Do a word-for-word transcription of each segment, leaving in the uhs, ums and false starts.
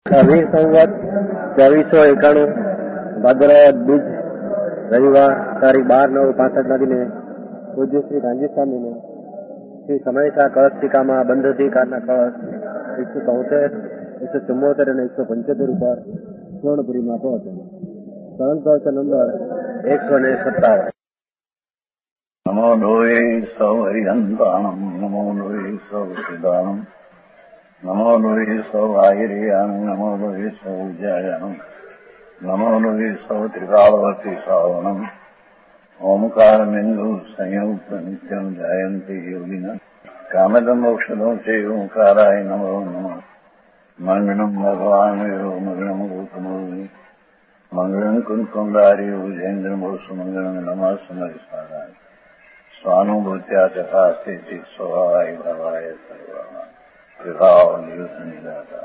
વીર સંવત ચોવીસો એકાણું ભાદરવદ બીજ રવિવાર તારીખ બાર નવ પાસઠ ના દિને પૂજ્ય શ્રી ગાંધી સ્વામીને શ્રી સમયસા કળશ ટીકામાં બંધ અધિકારના કળશ એકસો ચોતેર એકસો ચુમ્મોતેર અને એકસો પંચોતેર ઉપર સ્વર્ણપુરીમાં પહોંચે. સળંગ પ્રવચન નંબર એકસો ને સત્તાવન. નમો લોહે સૌ હરિહંતાણમ નમો લોહે સૌ સિદ્ધાણમ નમો લોહે સૌ આયર્યાણમ નમો લોહે સૌ જયાણમ નમો લોહે સૌ ત્રિકાળવતી શ્રાવણમ ઓમકાર બિંદુ સંયુક્ત નિત્યમ જાયંતિ યોગિના કામદમ મોક્ષદો છે ઓંકારાય નમો નમઃ. મંગળમ ભગવાન મંગળમ ગૌતમોની મંગળમ કુંકુંડારી ભુજેન્દ્રમો સુમંગળમ નમઃ સમયસારાય स्वानुभूत्या तथा स्थिति स्वभावाय भवाय सर्वनाम विभाव नियुक्त निराकार.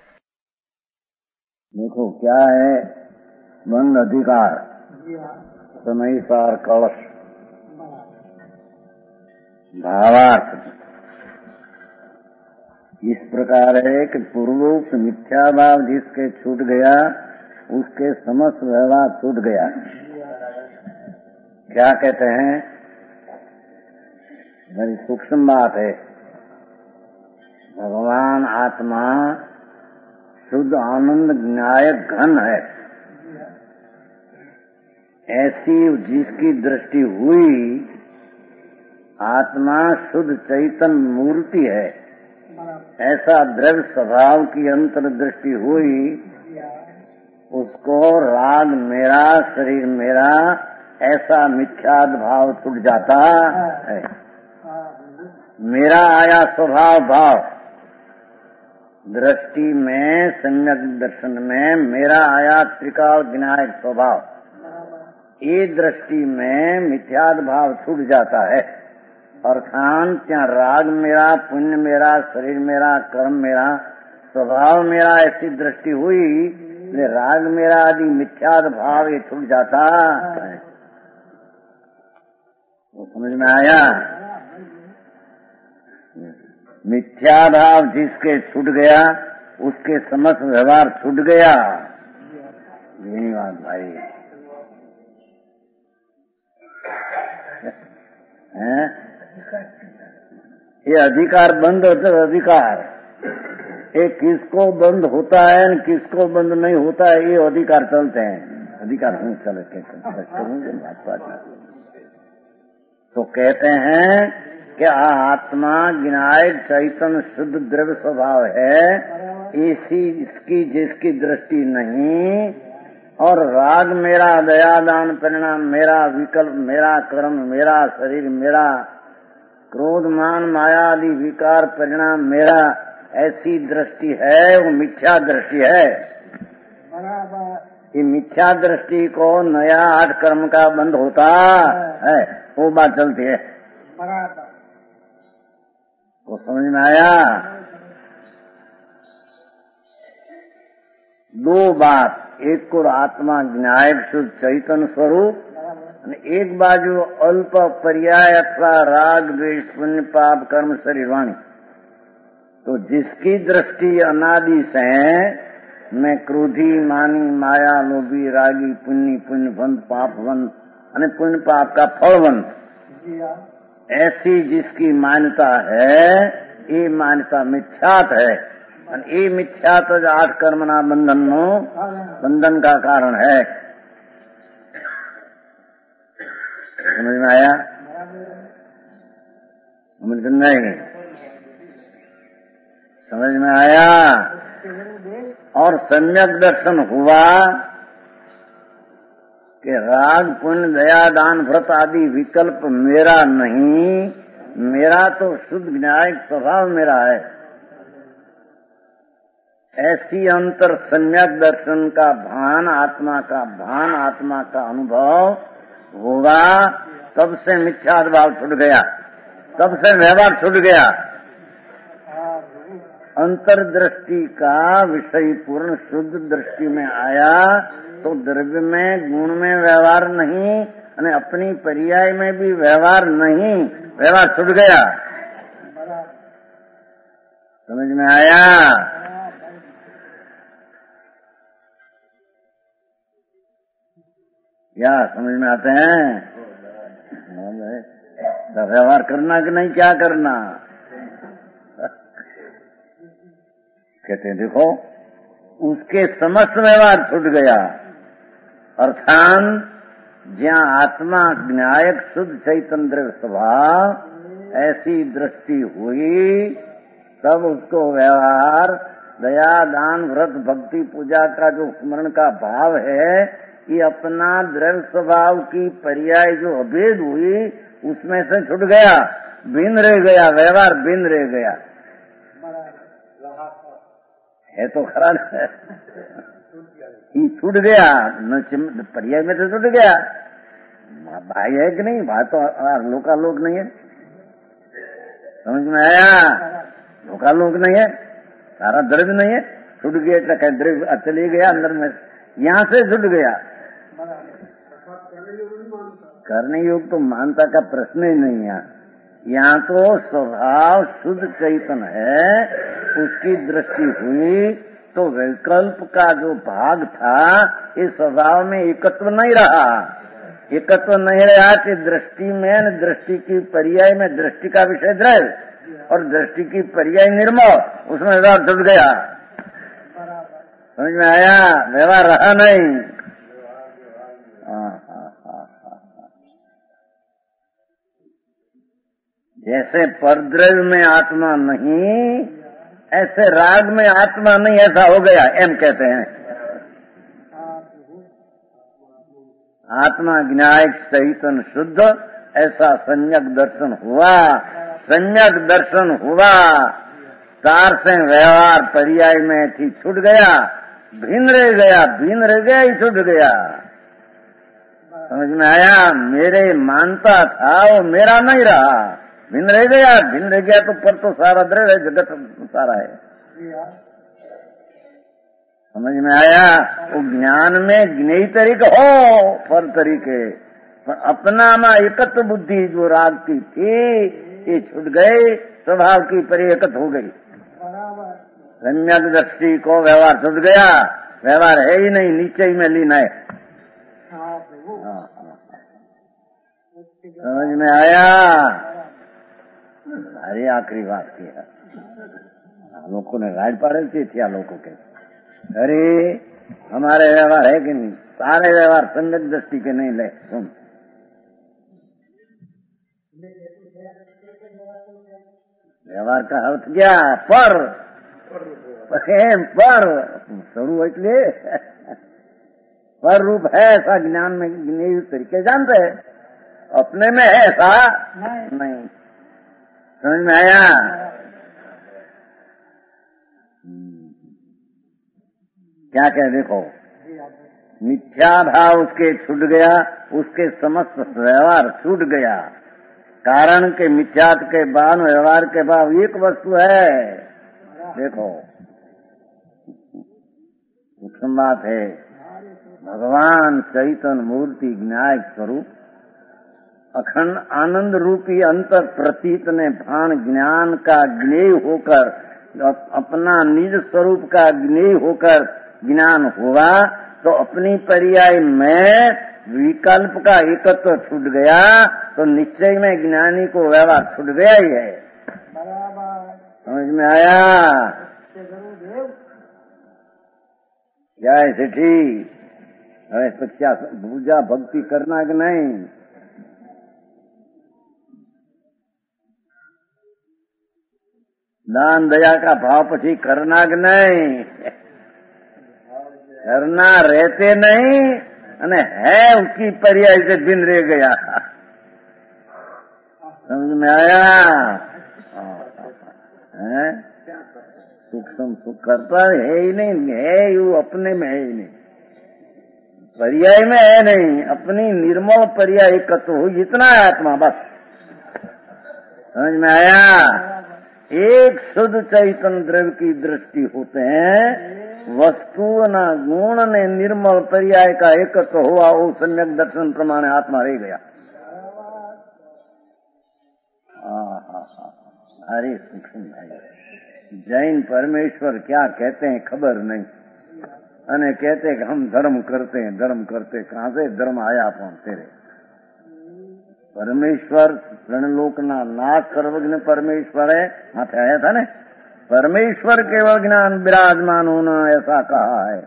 देखो क्या है बंद अधिकार, समयसार कलश, भावार्थ इस प्रकार है कि पूर्वोक्त मिथ्या भाव जिसके छूट गया उसके समस्त व्यवहार छूट गया. क्या कहते हैं, बड़ी सूक्ष्म बात है. भगवान आत्मा शुद्ध आनंद न्यायक घन है. ऐसी जिसकी दृष्टि हुई आत्मा शुद्ध चैतन्य मूर्ति है, ऐसा द्रव्य स्वभाव की अंतर दृष्टि हुई, उसको राग मेरा शरीर मेरा ऐसा मिथ्याद भाव छूट जाता है. मेरा आया स्वभाव भाव दृष्टि में सम्यक दर्शन में मेरा आया त्रिकाल विनायक स्वभाव, ये दृष्टि में मिथ्याद भाव छूट जाता है. और खान क्या राग मेरा पुण्य मेरा शरीर मेरा कर्म मेरा स्वभाव मेरा ऐसी दृष्टि हुई, राग मेरा आदि मिथ्याद भाव ये छूट जाता है. वो समझ में आया. मिथ्या भाव जिसके छूट गया उसके समस्त व्यवहार छूट गया. यही बात भाई है. ये अधिकार बंद होता है. अधिकार ये किसको बंद होता है और किसको बंद नहीं होता है, ये अधिकार चलते हैं. अधिकार नहीं चलते तो कहते हैं कि आत्मा विनायक चैतन्य शुद्ध द्रव्य स्वभाव है. इसी इसकी जिसकी दृष्टि नहीं, और राग मेरा दया दान परिणाम मेरा विकल्प मेरा कर्म मेरा शरीर मेरा क्रोध मान माया आदि विकार परिणाम मेरा ऐसी दृष्टि है, वो मिथ्या दृष्टि है. ये मिथ्या दृष्टि को नया आठ कर्म का बंद होता है, वो बात चलती है. वो समझ में आया. दो बात, एक को आत्मा विनायक शुद्ध चैतन्य स्वरूप, एक बाजू अल्प पर्याय अथवा राग द्वेष पुण्य पाप कर्म शरीर वाणी. तो जिसकी दृष्टि अनादि से मैं क्रोधी मानी माया लोभी रागी पुण्य पुण्यवंत पापवंत અને पुण्य पाप का फलवंत, ऐसी जिसकी मान्यता है ये मान्यता मिथ्यात है. ये मिथ्यात आठ कर्मना बंधन नो बंधन का कारण है. समझ में आया? समझ नहीं समझ में आया. और सम्यक दर्शन हुआ कि राग पुण्य दया दान व्रत आदि विकल्प मेरा नहीं, मेरा तो शुद्ध विनायक स्वभाव मेरा है. ऐसी अंतर सम्यक दर्शन का भान आत्मा का भान आत्मा का अनुभव होगा, तब से मिथ्याद भाव छूट गया, तब से व्यवहार छूट गया. अंतर्दृष्टि का विषय पूर्ण शुद्ध दृष्टि में आया तो द्रव्य में गुण में व्यवहार नहीं, और अपनी पर्याय में भी व्यवहार नहीं, व्यवहार छूट गया. समझ में आया. क्या समझ में आते हैं? तो व्यवहार करना कि नहीं, क्या करना? कहते हैं देखो उसके समस्त व्यवहार छूट गया। अर्थात ज्યાં आत्मा ज्ञायक शुद्ध चैतन्य स्वभाव ऐसी दृष्टि हुई तब उसको व्यवहार दया दान व्रत भक्ति पूजा का जो स्मरण का भाव है ये अपना द्रव्य स्वभाव की पर्याय जो अभेद हुई उसमें से छूट गया, भिन्न रह गया, व्यवहार भिन्न रह गया। है तो खरा ये छूट गया, पर्याय में तो छूट गया। भाई है कि नहीं? भाई तो लोकालोक नहीं है, समझ में आया? लोकालोक नहीं है, सारा द्रव्य नहीं है, छूट गया। कहीं द्रव्य चले गया अंदर में, यहाँ से छूट गया। करने योग तो मानता का प्रश्न ही नहीं है। यहाँ तो स्वभाव शुद्ध चैतन है, उसकी दृष्टि हुई तो विकल्प का जो भाग था इस स्वभाव में एकत्व नहीं रहा। एकत्व नहीं रहा कि दृष्टि में दृष्टि की पर्याय में दृष्टि का विषय द्रव्य और दृष्टि की पर्याय निर्मल, उसमें व्यवहार छूट गया। समझ में आया? व्यवहार रहा नहीं। जैसे परद्रव्य में आत्मा नहीं ऐसे राग में आत्मा नहीं, ऐसा हो गया एम कहते हैं। आत्मा ज्ञायक चैतन्य शुद्ध ऐसा संज्ञक दर्शन हुआ। संज्ञक दर्शन हुआ तार से व्यवहार पर्याय में थी छूट गया, भिन्न रह गया, भिन्न रह गया ही छूट गया। समझ में आया? मेरे मानता था वो मेरा नहीं रहा, भिन्न रह गया। भिन्न रह गया तो पर तो सारा द्रव्य है, जगत सारा है। समझ में आया? वो ज्ञान में ज्ञेय तरीके हो पर तरीके, पर अपना में एकत्व बुद्धि जो राग की थी ये छूट गई, स्वभाव की परिएकत हो गई। सम्यक दृष्टि को व्यवहार छूट गया, व्यवहार है ही नहीं, नीचे ही में लीन है। समझ में आया? अरे आखिरी बात की है, लोगों ने राइट पाड़े थी आ लोगों के। अरे हमारे व्यवहार है कि नहीं? सारे व्यवहार संगत दृष्टि के नहीं। ले सुन, व्यवहार का अर्थ क्या? पर पर स्वरूप એટલે पर रूप है ऐसा ज्ञान में ज्ञेय तरीके जानते हैं, अपने में है ऐसा नहीं। समझ में आया? क्या कह देखो, मिथ्या भाव उसके छूट गया, उसके समस्त व्यवहार छूट गया। कारण के मिथ्यात के बाद व्यवहार के बाद एक वस्तु है। देखो सूक्ष्म बात है, भगवान चैतन्य मूर्ति ज्ञायक स्वरूप अखंड आनंद रूपी अंतर प्रतीत ने भान ज्ञान का ज्ञेय होकर अपना निज स्वरूप का ज्ञेय होकर ज्ञान हुआ तो अपनी पर्याय में विकल्प का एकत्व छूट गया तो निश्चय में ज्ञानी को व्यवहार छूट गया ही है। समझ में आया? क्या है सेठी? अरे तो क्या पूजा भक्ति करना कि नहीं? दान दया का भाव पछी करना कि नहीं? करना रहते नहीं अने है उसकी पर्याय से दिन रह गया। समझ में आया? है सूक्ष्म सुख करता है ही नहीं, है यू अपने में है ही नहीं, पर्याय में है नहीं, अपनी निर्मल पर्याय एकत्व हो इतना है आत्मा बस। समझ में आया? एक शुद्ध चैतन्य द्रव्य की दृष्टि होते हैं, वस्तु न गुण ने निर्मल पर्याय का एकत्व हुआ, वो सम्यक दर्शन प्रमाणे आत्मा रह गया। अरे सूक्ष्म भाई, जैन परमेश्वर क्या कहते हैं खबर नहीं। अने कहते कि हम धर्म करते हैं, धर्म करते, कहां से धर्म आया पण तेरे? परमेश्वर रणलोकना नाथ सर्वज्ञ परमेश्वर है, माथे आया था ने, परमेश्वर केवल ज्ञान विराजमान होना ऐसा कहा है।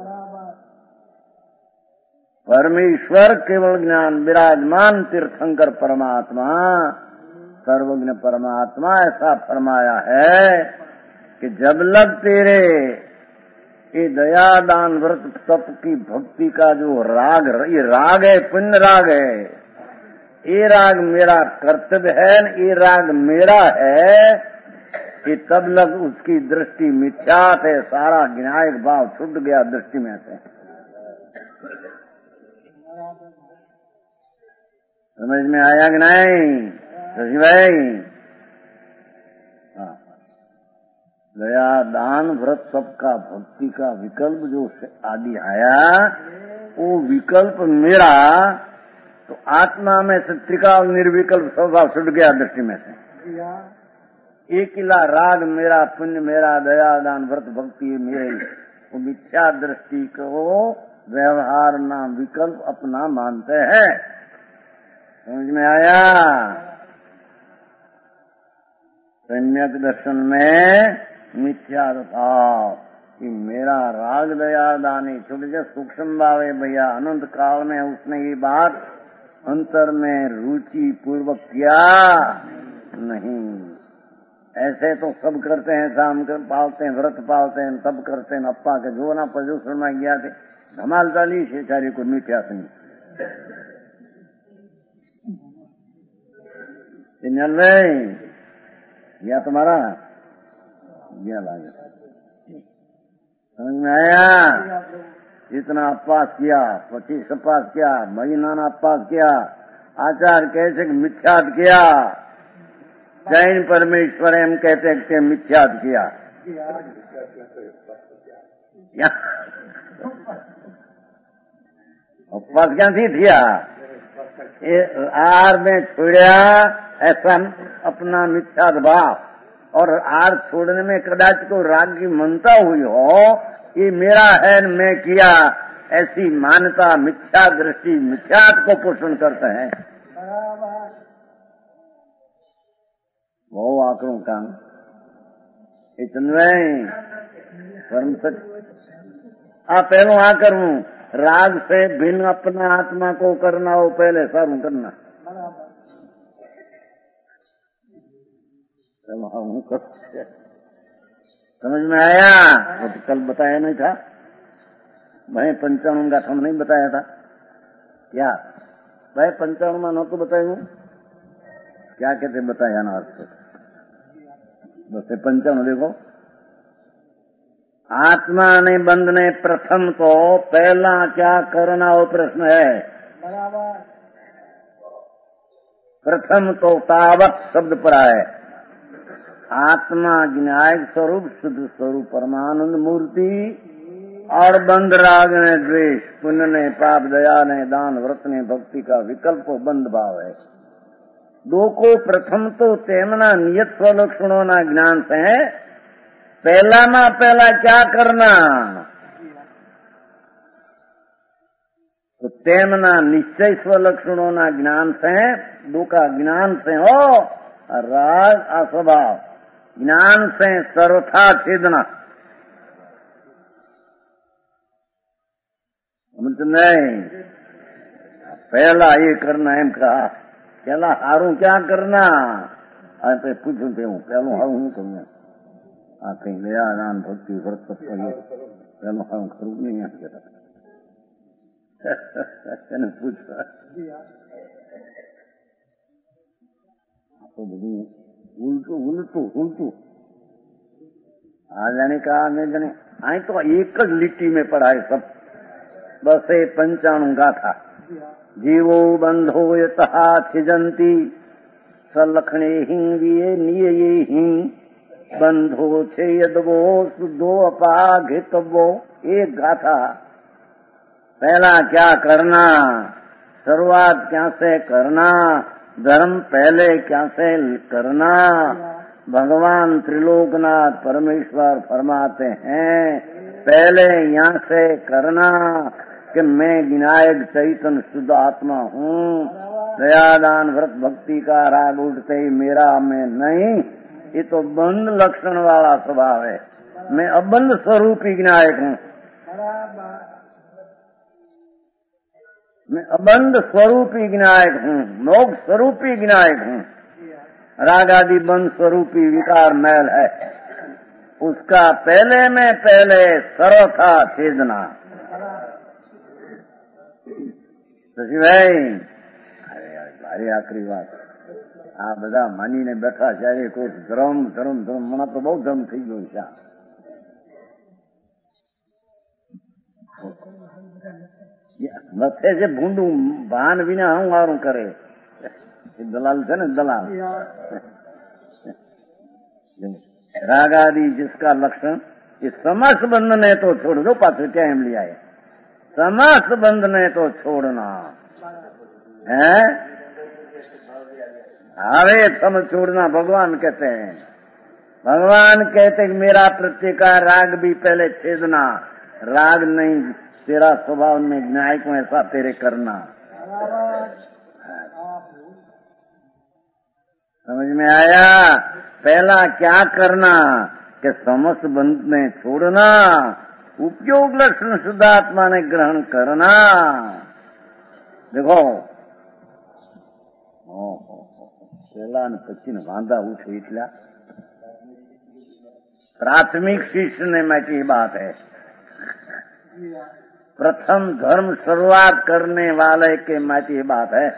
परमेश्वर केवल ज्ञान विराजमान तीर्थंकर परमात्मा सर्वज्ञ परमात्मा ऐसा फरमाया है कि जब लग तेरे ये दया दान व्रत तप की भक्ति का जो राग, ये राग है, पुण्य राग है, ये राग मेरा कर्तव्य है, ये राग मेरा है, कि तब लग उसकी दृष्टि मिथ्यात है, सारा ज्ञायक भाव छूट गया दृष्टि में से। समझ में आया कि नहीं शशि भाई? हाँ, दया दान व्रत सबका भक्ति का विकल्प जो आदि आया, वो विकल्प मेरा, तो आत्मा में से त्रिकाल निर्विकल्प स्वभाव छूट गया दृष्टि में से। एक किला राग मेरा, पुण्य मेरा, दया दान व्रत भक्ति मेरे, वो मिथ्या दृष्टि को व्यवहार नाम विकल्प अपना मानते हैं। समझ में आया? सम्यक दर्शन में मिथ्या भाव कि मेरा राग दया दानी छोटे जो सूक्ष्म भाव है भैया, अनंत काल में उसने ये बात अंतर में रुचि पूर्वक किया नहीं। ऐसे तो सब करते हैं, शाम कर पालते हैं, व्रत पालते हैं, सब करते हैं, अप्पा के जो ना प्रदूषण में गया थे धमाल चाली शेचारी को मिथ्या संग नहीं या तुम्हारा या लागे। समझ में आया? इतना अपास किया, पच्चीस अपास किया, महीना अपास किया, आचार कैसे मिथ्यात किया, जैन परमेश्वर एम कहते हैं मिथ्यात किया। उपवास क्या थी थिया आर में छोड़ा ऐसा अपना मिथ्यात भाव, और आर छोड़ने में कदाच को राग की मनता हुई हो, ये मेरा है मैं किया, ऐसी मान्यता मिथ्या दृष्टि मिथ्यात को पोषण करते हैं। वो आकड़ों का इतने कर्म सच आ पहलो आ करूं राग से भिन्न अपना आत्मा को करना हो, पहले सर्व करना। समझ में आया? वो तो कल बताया नहीं था भाई, पंचाणु का हम नहीं बताया था क्या भाई? पंचाणु में न तो बताया क्या कहते बताया ना अर्थ बस पंचाणु देखो। आत्मा ने बंधने प्रथम तो पहला क्या करना वो प्रश्न है। प्रथम तो तावत शब्द पर आए, आत्मा ज्ञायक स्वरूप शुद्ध स्वरूप परमानंद मूर्ति, और बंध राग ने द्वेष, पुण्य ने पाप, दया ने दान, व्रत ने भक्ति का विकल्प बंध भाव है। दो को प्रथम तो तेमना नियत स्वलक्षणों ना ज्ञान से है, पहला ना पहला क्या करना तो तेमना निश्चय स्वलक्षणों ना ज्ञान से, दो का ज्ञान से हो, राग अस्वभाव ज्ञान से सर्वथा छेदना। नहीं पहला ये करना एम कहा, पहला हारू क्या करना पे पूछू पे हूँ पहलो हारू हूँ करूँ आ कहीं दया दान भक्ति व्रत पहलो हारू करूँ नहीं आता पूछ उल्टू उल्टू उल्टू आ जाने का आने जाने आई तो एक ज लिट्टी में पड़ा है सब। बस ये पंचाणु गाथा जीवो बंधो यतः छिजंती सलखणे ही विये निये ही बंधो छे यदवो शुद्धो अपाघितवो। एक गाथा पहला क्या करना, शुरुआत क्या से करना, धर्म पहले क्या से करना। भगवान त्रिलोकनाथ परमेश्वर फरमाते हैं पहले यहाँ से करना कि मैं विनायक चैतन्य शुद्ध आत्मा हूँ। दयादान व्रत भक्ति का राग उठते ही मेरा मैं नहीं, ये तो बंद लक्षण वाला स्वभाव है। मैं अबंध स्वरूपी विनायक हूँ, मैं अबंध स्वरूपी विनायक हूँ, मोक्ष स्वरूपी विनायक हूँ। राग आदि बंध स्वरूपी विकार मैल है, उसका पहले में पहले सर्वथा छेदना। शशि भाई, अरे यार भारी आखिरी बात, આ બધા માનીને બેઠા ત્યારે કોઈ ધર્મ ધર્મ ધર્મ મને તો બહુ ધર્મ થઈ ગયો છે। મથે છે ભૂંડું ભાન વિના હું મારું કરે, દલાલ છે ને દલાલ। राग आदि जिसका लक्षण, ये समस्त बंधन है तो छोड़ दो। पात्र क्या हम लिया है, समस्त बंधन है तो छोड़ना है। हरे सम छोड़ना भगवान कहते हैं। भगवान कहते हैं मेरा प्रत्यय का राग भी पहले छेदना। राग नहीं, तेरा स्वभाव में न्याय को ऐसा तेरे करना। समझ में आया? पहला क्या करना कि समस्त बंध में छोड़ना, उपयोग लक्षण शुद्धात्मा ने ग्रहण करना। देखो पहला ने पछी ने वांधा उठे इतला प्राथमिक शिष्य ने माटी बात है। प्रथम धर्म शुरुआत करने वाले के माटी बात है।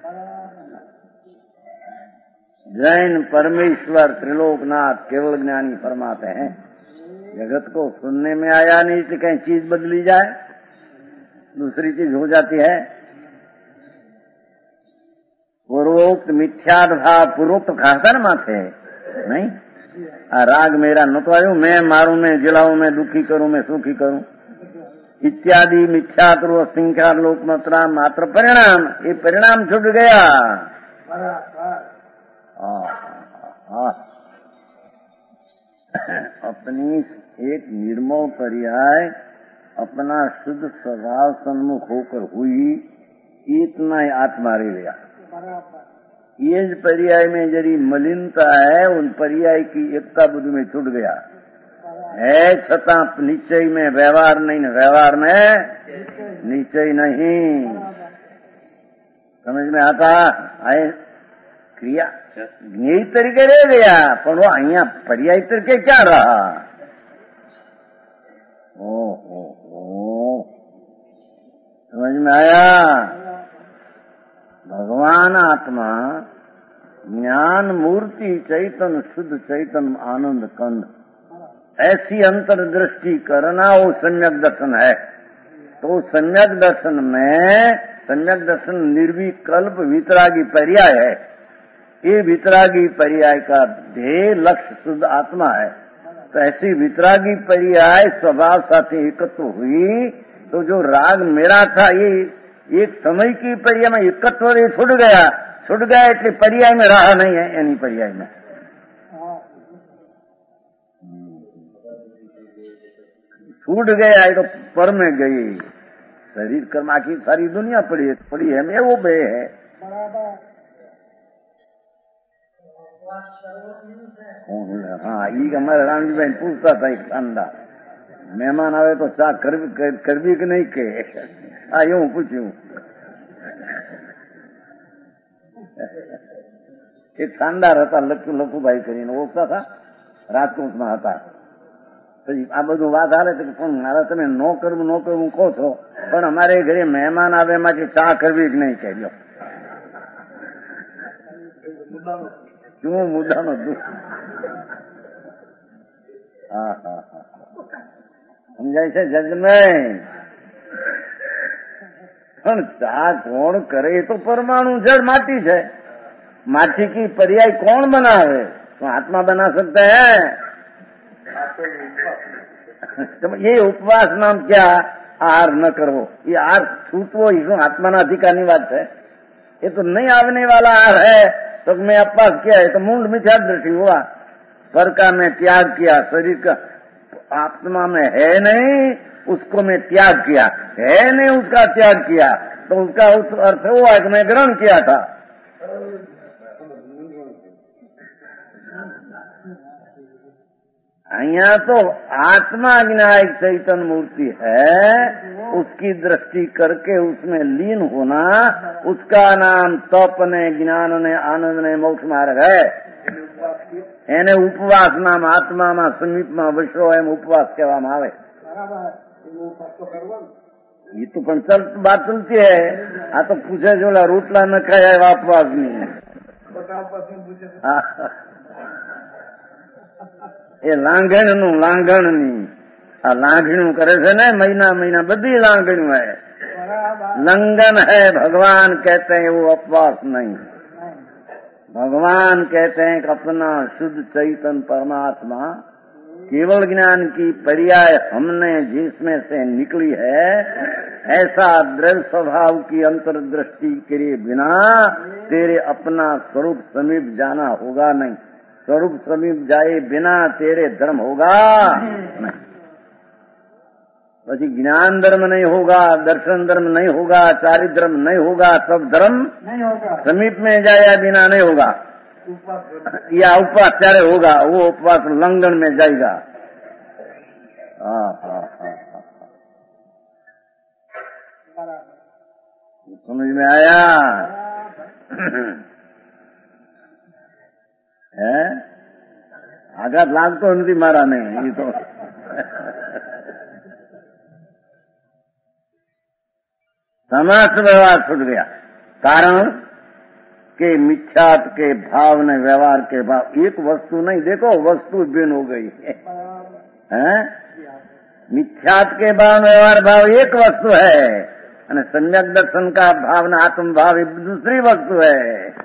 जैन परमेश्वर त्रिलोकनाथ केवल ज्ञानी फरमाते हैं, जगत को सुनने में आया नहीं तो कहीं चीज बदली जाए, दूसरी चीज हो जाती है। पूर्वोक्त मिथ्याद भाव पूर्वोक्त खाता न माथे नहीं। आ राग मेरा न तो आयो, मैं मारू, मैं जिलाऊं, मैं दुखी करूं, मैं सुखी करूं इत्यादि मिथ्यात्व संख्या लोकमात्रा मात्र परिणाम, ये परिणाम छूट गया। अपनी एक निर्मल पर्याय अपना शुद्ध स्वभाव सन्मुख होकर हुई, इतना ही आत्मा रह गया। ये पर्याय में जरी मलिनता है, उन पर्याय की एकता बुद्धि में छूट गया है। छता निश्चय में व्यवहार नहीं, व्यवहार में निश्चय नहीं। समझ में आता आए? क्रिया ज्ञेय तरीके रह गया, पर वो अहिया पर्याय तरीके क्या रहा? ओ हो हो, समझ में आया? भगवान आत्मा ज्ञान मूर्ति चैतन्य शुद्ध चैतन्य आनंद कंद, ऐसी अंतर्दृष्टि करना वो सम्यक दर्शन है। तो सम्यक दर्शन में, सम्यक दर्शन निर्विकल्प वितरागी पर्याय है। ये वितरागी पर्याय का ध्येय लक्ष्य शुद्ध आत्मा है। तो ऐसी वितरागी पर्याय स्वभाव साथी एकत्व हुई, तो जो राग मेरा था ये एक समय की पर्याय में एकत्व छूट गया, छूट गया એટલે पर्याय में रहा नहीं है। यानी पर्याय में छूट गया, तो पर में गई। शरीर कर्मा की सारी दुनिया पड़ी है, पड़ी है मैं वो बे है। हाँ, ये हमारे रामजी बहन पूछता था एक ठंडा मेहमान आवे तो चा करवी कर, करवी कि नहीं के आ यूं पूछ्યું। એક શાનદાર હતા લખુ લખુભાઈ કરીને ઓળખતા હતા, રાજકોટમાં હતા। પછી આ બધું વાત હાલે તો પણ મારા તમે નો કરવું નો કરવું કહો છો, પણ અમારે ઘરે મહેમાન આવે એમાંથી ચા કરવી જ નહીં કહેજો। શું મુદ્દાનો હા હા હા સમજાય છે જજમેન? પણ ચા કોણ કરે? એ તો પરમાणु जड़ माटी है। माटी की पर्याय कौन बनावे? तो आत्मा बना सकता है। तो ये उपवास नाम क्या? आहार न करो। ये आहार छूटवो इसमें आत्मा अधिकार की बात है। ये तो नहीं आने वाला आहार है। तो मैं उपवास किया है तो मूंड मिथ्या दृष्टि हुआ, स्वर का मैं त्याग किया, शरीर का आत्मा में है नहीं, उसको मैं त्याग किया, है नहीं उसका त्याग किया, तो उसका उस अर्थ हुआ कि मैं ग्रहण किया था। यहाँ तो आत्मा ज्ञायक चैतन्य मूर्ति है, उसकी दृष्टि करके उसमें लीन होना, उसका नाम तप ने, ज्ञान ने, आनंद ने, मोक्ष मार्ग है। એને ઉપવાસ નામ આત્મામાં સમીપમાં વસરો એમ ઉપવાસ કહેવામાં આવે। ये तो પણ चल बात चलती है। आ तो पूछे जो रोटला न खाया उपवास नहीं। એ લાંઘણનું લાંઘણની આ લાંઘણું કરે છે ને મહિના મહિના બધી લાંઘણું है, लंघन है। भगवान कहते हैं वो उपवास नहीं। भगवान कहते हैं कि अपना शुद्ध चैतन्य परमात्मा केवल ज्ञान की पर्याय हमने जिसमें से निकली है, ऐसा दृढ़ स्वभाव की अंतर्दृष्टि के बिना तेरे अपना स्वरूप समीप जाना होगा नहीं। स्वरूप समीप जाए बिना तेरे धर्म होगा नहीं। પછી ज्ञान धर्म नहीं होगा, दर्शन धर्म नहीं होगा, चारित्र धर्म नहीं होगा, सब धर्म नहीं होगा। समीप में जाया बिना नहीं होगा। या उपवास चारे होगा, वो उपवास लंघन में जाएगा। हाँ हाँ हाँ हाँ, समझ में आया है? आघात लागतो નથી મારા ને એ તો समस्त व्यवहार छूट गया। कारण के मिथ्यात के भाव ने व्यवहार के भाव एक वस्तु नहीं, देखो वस्तु भिन्न हो गई है। मिथ्यात के भाव व्यवहार भाव एक वस्तु है, और सम्यक दर्शन का भावना आत्म भाव दूसरी वस्तु है।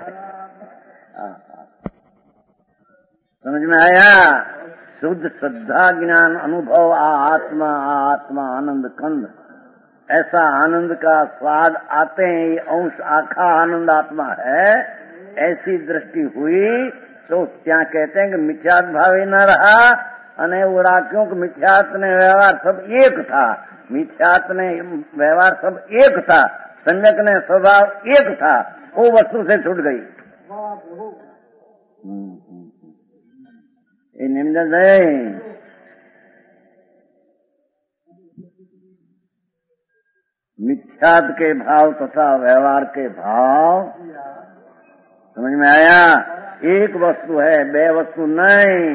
समझ में आया? शुद्ध श्रद्धा ज्ञान अनुभव आ आत्मा आ आत्मा आनंद कंद, ऐसा आनंद का स्वाद आते हैं, ये अंश आखा आनंद आत्मा है। ऐसी दृष्टि हुई तो क्या कहते हैं कि मिथ्यात भाव ही न रहा, अने वो राख्यों के मिथ्यात ने व्यवहार सब एक था, मिथ्यात ने व्यवहार सब एक था, सम्यक ने स्वभाव एक था, वो वस्तु से छूट गई। ये निम्न है। मिथ्यात के भाव तथा व्यवहार के भाव समझ में आया? एक वस्तु है, बे वस्तु नहीं।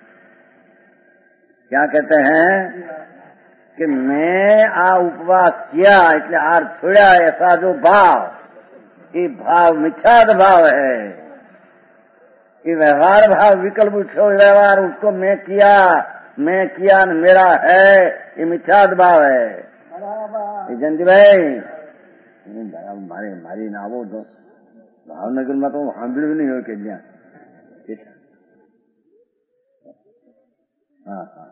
क्या कहते हैं कि मैं आ उपवास किया इसलिए आर छोड़ा, ऐसा जो भाव, ये भाव मिथ्यात भाव है। ये व्यवहार भाव विकल्प व्यवहार, उसको मैं किया मैं किया न मेरा है, ये मिथ्यात भाव है। जयंती भाई मारे मारी ना आवो तो भावनगर में तो સાંભળ્યું नहीं हो के ज्ञान। हाँ हाँ,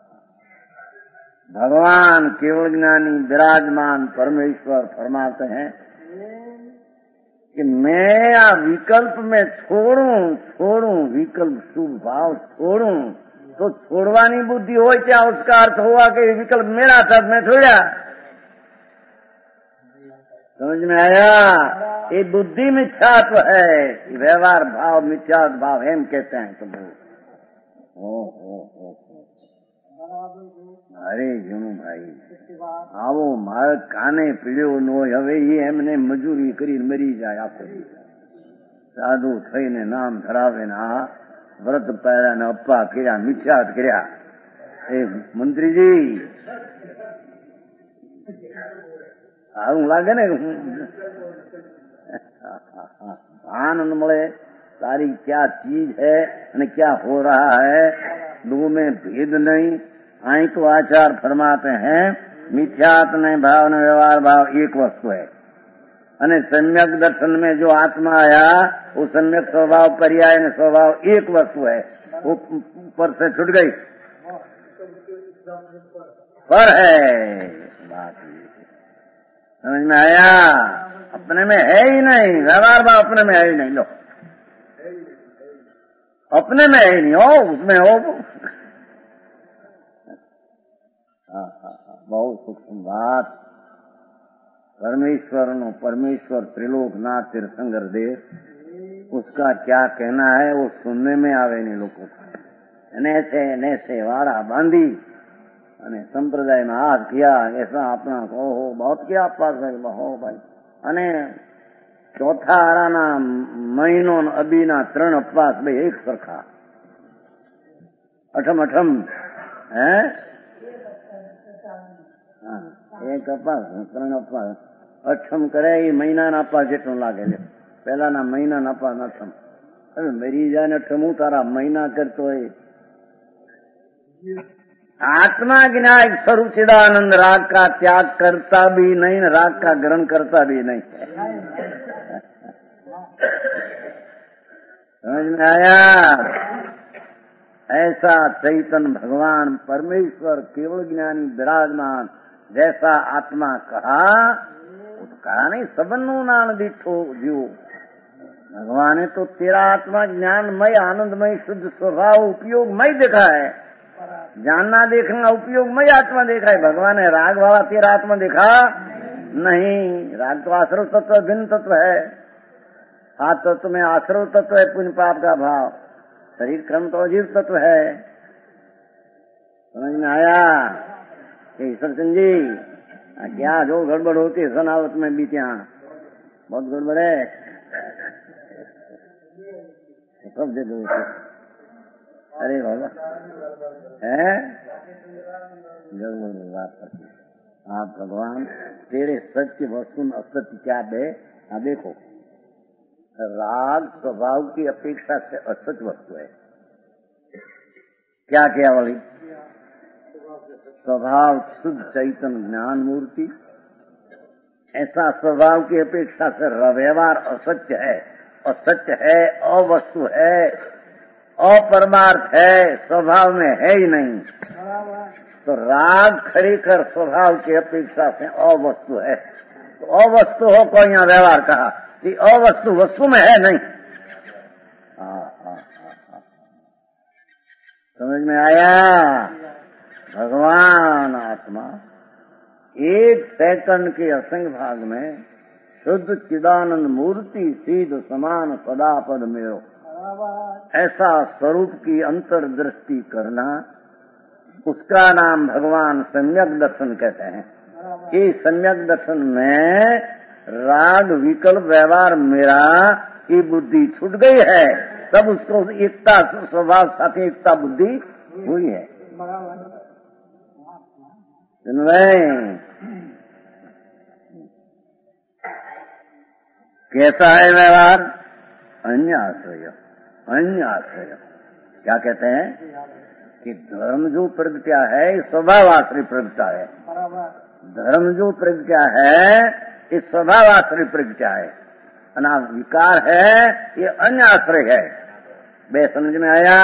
भगवान केवल ज्ञानी विराजमान परमेश्वर फरमाते हैं कि मैं आ विकल्प में छोड़ूं छोड़ूं विकल्प शुभ भाव छोड़ूं, तो छोड़वानी बुद्धि हो क्या उसका अर्थ हुआ कि विकल्प मेरा था, मैं छोड़ा। समझ में आया? ये बुद्धि मिथ्यात्व है, व्यवहार भाव मिथ्यात्व भाव एम कहते हैं। तो ओ ओ ओ अरे जणू भाई आवो मार काने पीड़્યો ન હોય, હવે એ એમને મજૂરી કરી મરી જાય। આખો સાધુ થઈને નામ ધરાવે ને આ વ્રત પાળ્યા ને અપ્પા કર્યા, મિથ્યાત કર્યા। એ મંત્રીજી આવું લાગે ને भान न મળે सारी क्या चीज है और क्या हो रहा है, दो में भेद नहीं। आई तो आचार फरमाते हैं मिथ्यात ने भाव ने व्यवहार भाव एक वस्तु है, अने सम्यक दर्शन में जो आत्मा आया वो सम्यक स्वभाव पर्याय ने स्वभाव एक वस्तु है, वो ऊपर से छूट गई पर है। बात समझ में आया? अपने में है ही नहीं, व्यवहार भाव अपने में है ही नहीं। लो अपने में है ही नहीं, हो उसमें हो। हाँ हाँ हाँ, बहुत सूक्ष्म बात। परमेश्वर नो परमेश्वर त्रिलोकनाथ तीर्थंकर देव, उसका क्या कहना है वो सुनने में आवे नहीं लोगों को। ऐसे ऐसे वाड़ा बांधी अने संप्रदाय में हाथ किया ऐसा अपना ओहो बहुत किया अपवास भाई हो भाई। अने चौथा आराना महीनो अबीना त्रण अपवास भाई एक सरखा अठम अठम है एक અપાસ ત્રણ અપાસ અઠમ કરે એ મહિનાના અપાસ જેટલું લાગે છે પહેલાના મહિનાના અપાસ અઠમ હવે મરી જાય ને અઠમ હું તારા મહિના કરતો હોય। आत्मा ज्ञान स्वरूप चिदानंद राग का त्याग करता भी नहीं, राग का ग्रहण करता भी नहीं। समझ में आया? ऐसा चैतन्य भगवान परमेश्वर केवल ज्ञानी विराजमान जैसा आत्मा कहा, तो कहा नहीं सबनु नान दिठो जीव। भगवान ने तो तेरा आत्मा ज्ञानमय आनंदमय शुद्ध स्वभाव उपयोगमय देखा है। जानना देखना उपयोगमय आत्मा देखा है। भगवान ने राग वाला तेरा आत्मा देखा नहीं। राग तो आश्रव तत्व भिन्न तत्व है। हाथ तत्व में आश्रव तत्व है पुण्य पाप का भाव, शरीर क्रम तो अजीव तत्व है। समझ में आया? ईश्वर सिंह जी क्या जो गड़बड़ होती है सनावत में भी क्या बहुत गड़बड़ है, सब दे दो। अरे बाबा है गड़बड़ बात करती। आप भगवान तेरे सत्य वस्तु असत्य क्या दे? हाँ देखो, राग स्वभाव की अपेक्षा से असत्य वस्तु है। क्या क्या वाली? स्वभाव शुद्ध चैतन्य ज्ञान मूर्ति, ऐसा स्वभाव की अपेक्षा से व्यवहार असत्य है, असत्य है, अवस्तु है, अपरमार्थ है, स्वभाव में है ही नहीं। तो राग खरीकर स्वभाव की अपेक्षा से अवस्तु है। तो अवस्तु हो को यहाँ व्यवहार कहा कि अवस्तु वस्तु में है नहीं। हाँ हाँ हाँ हाँ, समझ में आया? भगवान आत्मा एक सेकंड के असंग भाग में शुद्ध चिदानंद मूर्ति सीध समान सदापद मेरो, ऐसा स्वरूप की अंतर्दृष्टि करना, उसका नाम भगवान सम्यक दर्शन कहते हैं। ये सम्यक दर्शन में राग विकल्प व्यवहार मेरा की बुद्धि छूट गई है, तब उसको एकता स्वभाव साथ एकता बुद्धि हुई है। कैसा है व्यवहार? अन्य आश्रय, अन्य आश्रय। क्या कहते हैं कि धर्म जो प्रगट्या है स्वभाव आश्रय प्रगटा है। धर्म जो प्रगट्या है ये स्वभाव आश्रय प्रगट्या है, अना विकार है ये अन्य आश्रय है। बे समझ में आया?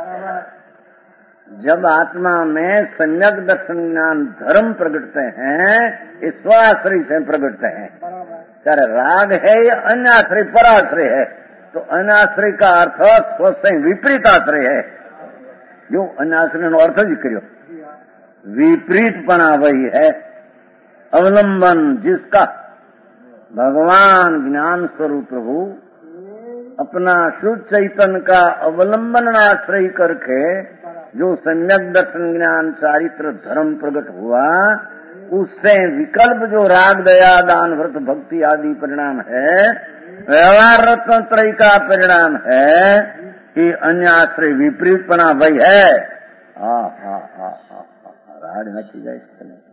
जब आत्मा में सम्यक दर्शन ज्ञान धर्म प्रगटते हैं, ये स्वाश्रय से प्रगटते हैं। क्या राग है या अन्य आश्रय पराश्रय है? तो अनाश्रय का अर्थ स्व से विपरीत आश्रय है। जो अनाश्रय नो अर्थ जी करियो, विपरीतपना वही है। अवलंबन जिसका भगवान ज्ञान स्वरूप प्रभु अपना शुद्ध चैतन्य का अवलंबन आश्रय करके जो सम्यक दर्शन ज्ञान चारित्र धर्म प्रकट हुआ, उससे विकल्प जो राग दया दान व्रत भक्ति आदि परिणाम है, व्यवहार रत्न त्रय का परिणाम है कि अन्य आश्रय विपरीतपना वही है। हा हा हा हा राड नची जाए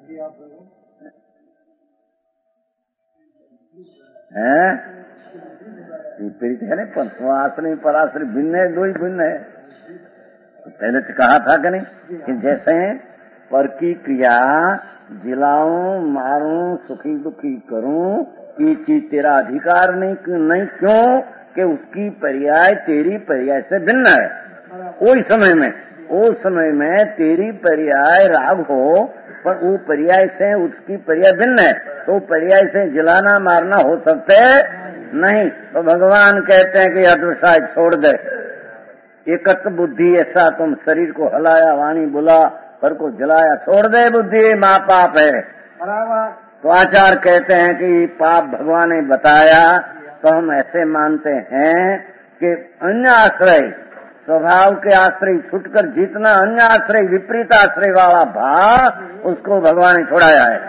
है विपरीत है नहीं, पर आश्रय पराश्रय भिन्न है, दो ही भिन्न है। तो पहले तो कहा था कि नहीं कि जैसे पर की क्रिया जिलाऊं मारूं सुखी दुखी करूं, ये चीज तेरा अधिकार नहीं नहीं क्यों कि उसकी पर्याय तेरी पर्याय से भिन्न है। उस समय में उस समय में तेरी पर्याय राग हो, पर वो पर्याय से उसकी पर्याय भिन्न है, तो पर्याय से जिलाना मारना हो सकते नहीं। तो भगवान कहते हैं कि अदृश्य छोड़ दे, एकत्र बुद्धि ऐसा तुम शरीर को हलाया, वाणी बोला, पर को जलाया, छोड़ दे बुद्धि, माँ पाप है। तो आचार्य कहते हैं कि पाप भगवान ने बताया, तो हम ऐसे मानते हैं कि अन्य आश्रय, स्वभाव के आश्रय छूटकर जितना अन्य आश्रय, विपरीत आश्रय वाला भाव, उसको भगवान ने छोड़ाया है।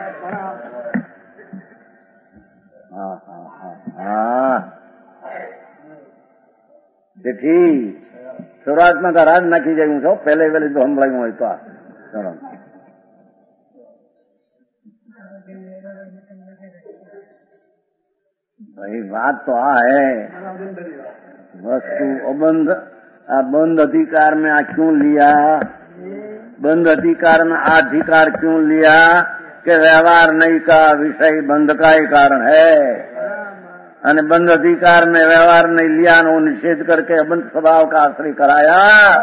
हाँ हाँ हाँ हाँ ठीक। शुरुआत में तो राज नाखी जाऊँ छो, पहले पहले तो हम लगे हुए तो चलो भाई बात तो आ है, वस्तु अबंध, बंध अधिकार में आ क्यों लिया, बंध अधिकार में अधिकार क्यों लिया कि व्यवहार नहीं का विषय बंध का ही कारण है, અને બંધ અધિકાર ને વ્યવહાર ને लिया નો નિષેધ करके अबंध स्वभाव का आश्रय कराया।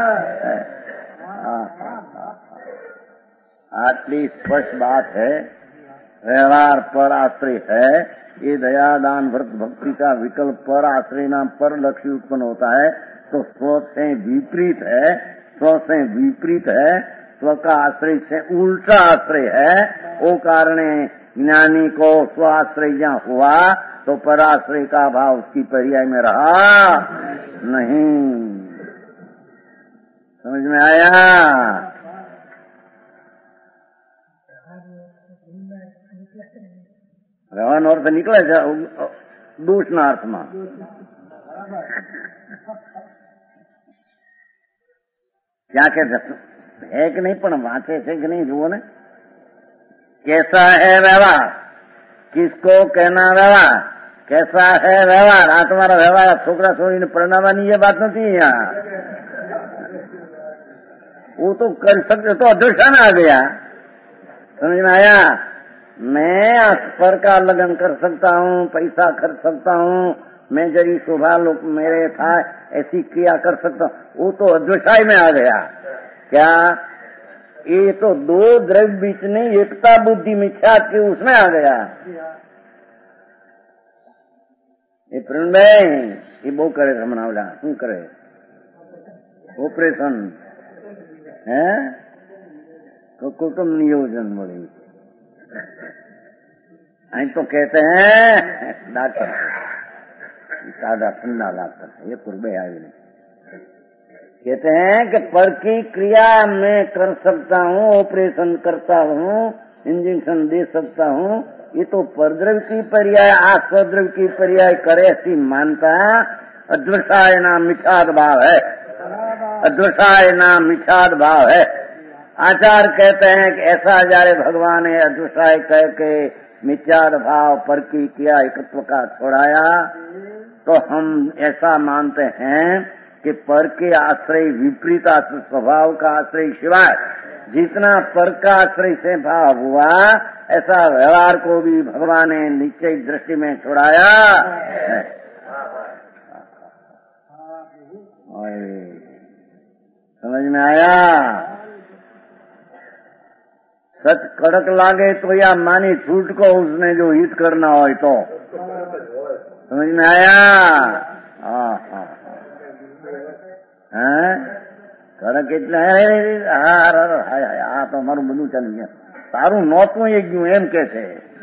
आटली स्पष्ट बात है, व्यवहार पर आश्रय है, ये दया दान व्रत भक्ति का विकल्प पर आश्रय नाम पर लक्ष्य उत्पन्न होता है, तो स्व से विपरीत है, स्व से विपरीत है, स्व का आश्रय से उल्टा आश्रय है। वो कारण ज्ञानी को स्व आश्रय जहाँ हुआ तो पराश्रय का भाव उसकी पर्याय में रहा नहीं। समझ में आया? रहन अर्थ निकले છે દોષના અર્થમાં। क्या के है कि नहीं, પણ વાંચે છે कि नहीं, જુઓ ને। कैसा है व्यवहार, किसको कहना व्यवहार, कैसा है व्यवहार। आ तुम्हारा व्यवहार छोकरा छोरी ने परिणामવાની ये बात नहीं यहाँ, वो तो कर सकते, तो अदृश्य आ गया। समझ में आया? मैं स्पर का लगन कर सकता हूँ, पैसा खर्च सकता हूँ, मैं जरी शोभा लोग मेरे था ऐसी क्रिया कर सकता हूँ, वो तो अद्वैताई में आ गया। क्या ये तो दो द्रव्य बीच में एकता बुद्धि मिथ्या की उसमें आ गया। ये प्रण ये बो करे हमनावला શું करे ऑपरेशन है तो कुटुंब नियोजन बोली। અહીં तो कहते हैं डॉक्टर सादा ठंडा डॉक्टर, ये पूर्वे आई नहीं, कहते हैं कि पर की क्रिया मैं कर सकता हूँ, ऑपरेशन करता हूँ, इंजेक्शन दे सकता हूँ, ये तो परद्रव्य की पर्याय आस्वद्रव्य की पर्याय करे ऐसी मानता अद्वैताय नाम मिथ्याद भाव है, अद्वैताय नाम मिथ्याद भाव है। आचार्य कहते हैं कि ऐसा जारे भगवान ने अद्वैताय कह के मिथ्याद भाव पर की क्रिया एकत्व का छोड़ाया, तो हम ऐसा मानते हैं कि पर के आश्रय विपरीत आश्रय स्वभाव का आश्रय सिवाय जितना पर का आश्रय से भाव हुआ, ऐसा व्यवहार को भी भगवान ने निश्चय दृष्टि में छोड़ाया है। समझ में आया? सच कड़क लागे तो या मानी छूट को उसने जो हित करना हो तो। समझ में आया? हाँ हाँ हाँ कड़क એટલે આ તો મારું બધું ચાલી ગયા, તારું નહોતું એ ગયું એમ કે છે।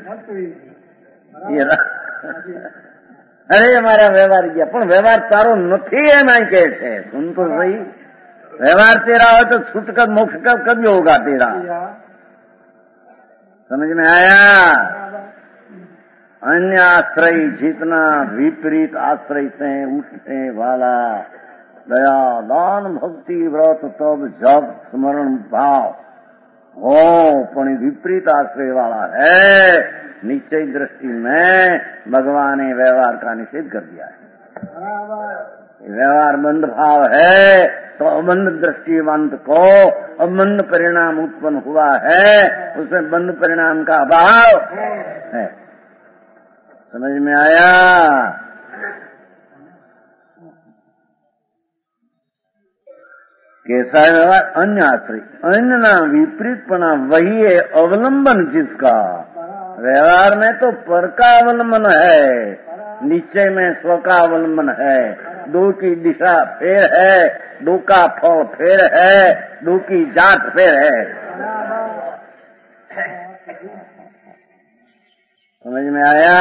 અરે મારા વ્યવહાર ગયા, પણ વ્યવહાર તારો નથી એમ કે છે। સુન તો સही, व्यवहार तेरा हो तो छूट कर मोक्ष कर कभी होगा तेरा। समझ में आया? अन्य आश्रय जितना विपरीत आश्रय से उठने वाला दया दान भक्ति व्रत तब जब स्मरण भाव हो, पण विपरीत आश्रय वाला है, निश्चय दृष्टि में भगवान ने व्यवहार का निषेध कर दिया है। व्यवहार बंद भाव है तो अबंध दृष्टिवंत को अबंध परिणाम उत्पन्न हुआ है, उसमें बंद परिणाम का अभाव है। समझ में आया? कैसा है व्यवहार? अन्य आश्रय, अन्य ना विपरीतपना वही है अवलंबन जिसका। व्यवहार में तो पर का अवलंबन है, निश्चय में स्व का अवलंबन है, दो की दिशा फेर है, दो का फल फेर है, दो की जात फेर है। समझ में आया?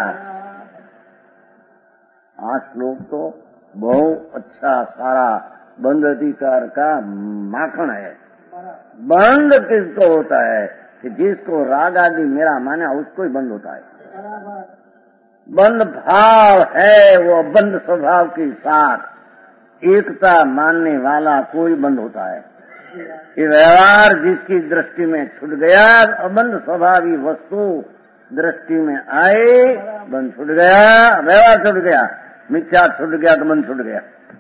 आज श्लोक तो बहुत अच्छा सारा बंद अधिकार का माखन है। बंद किसको होता है कि जिसको राग आदि मेरा माने उसको ही बंद होता है। बंद भाव है वो बंद स्वभाव के साथ एकता मानने वाला कोई बंद होता है। ये व्यवहार जिसकी दृष्टि में छूट गया, अबंध स्वभावी वस्तु दृष्टि में आए, बंद छूट गया, व्यवहार छूट गया, मिथ्या छूट गया तो बंद छूट गया।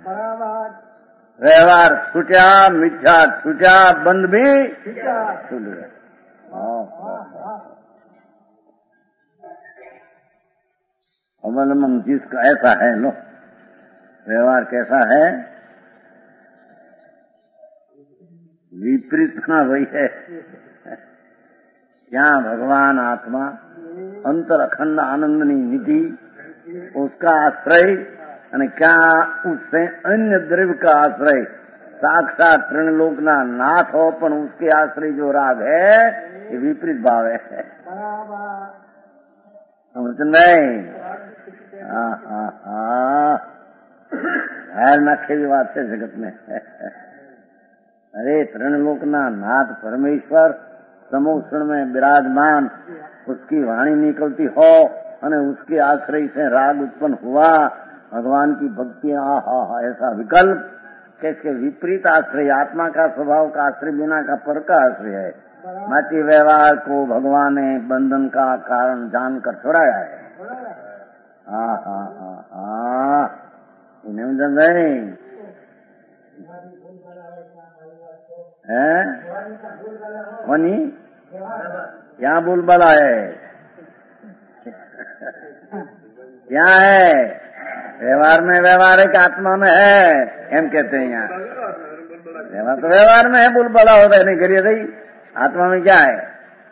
व्यवहार छूटा, मिथ्या छूटा, बंद भी छूट गया। अवलंबन जिसका ऐसा है, लो व्यवहार कैसा है, विपरीत ना वही है। क्या भगवान आत्मा अंतर अखंड आनंदनी निधि उसका आश्रय, અને क्या उससे अन्य द्रव्य का आश्रय, साक्षात त्रिलोकना नाथ हो पण उसके आश्रय जो राग है ये विपरीत भाव है। समझ नहीं? हाँ हाँ हाँ, है नखे भी बात है जगत में। अरे त्रिलोकना नाथ परमेश्वर समोषण में विराजमान, उसकी वाणी निकलती हो और उसके आश्रय से राग उत्पन्न हुआ, भगवान की भक्ति, आहा ऐसा विकल्प कैसे विपरीत आश्रय, आत्मा का स्वभाव का आश्रय बिना का पर का आश्रय है। माटी व्यवहार को भगवान ने बंधन का कारण जानकर छोड़ाया है। हाँ हाँ हाँ हाँ, इन्हें जन रहे हैं वनी क्या बोलबाला है, क्या है व्यवहार में, व्यवहार है कि आत्मा में है, एम कहते हैं यहाँ। व्यवहार तो व्यवहार में है, बोलबाला होता है, नहीं करिए सही, आत्मा में क्या है?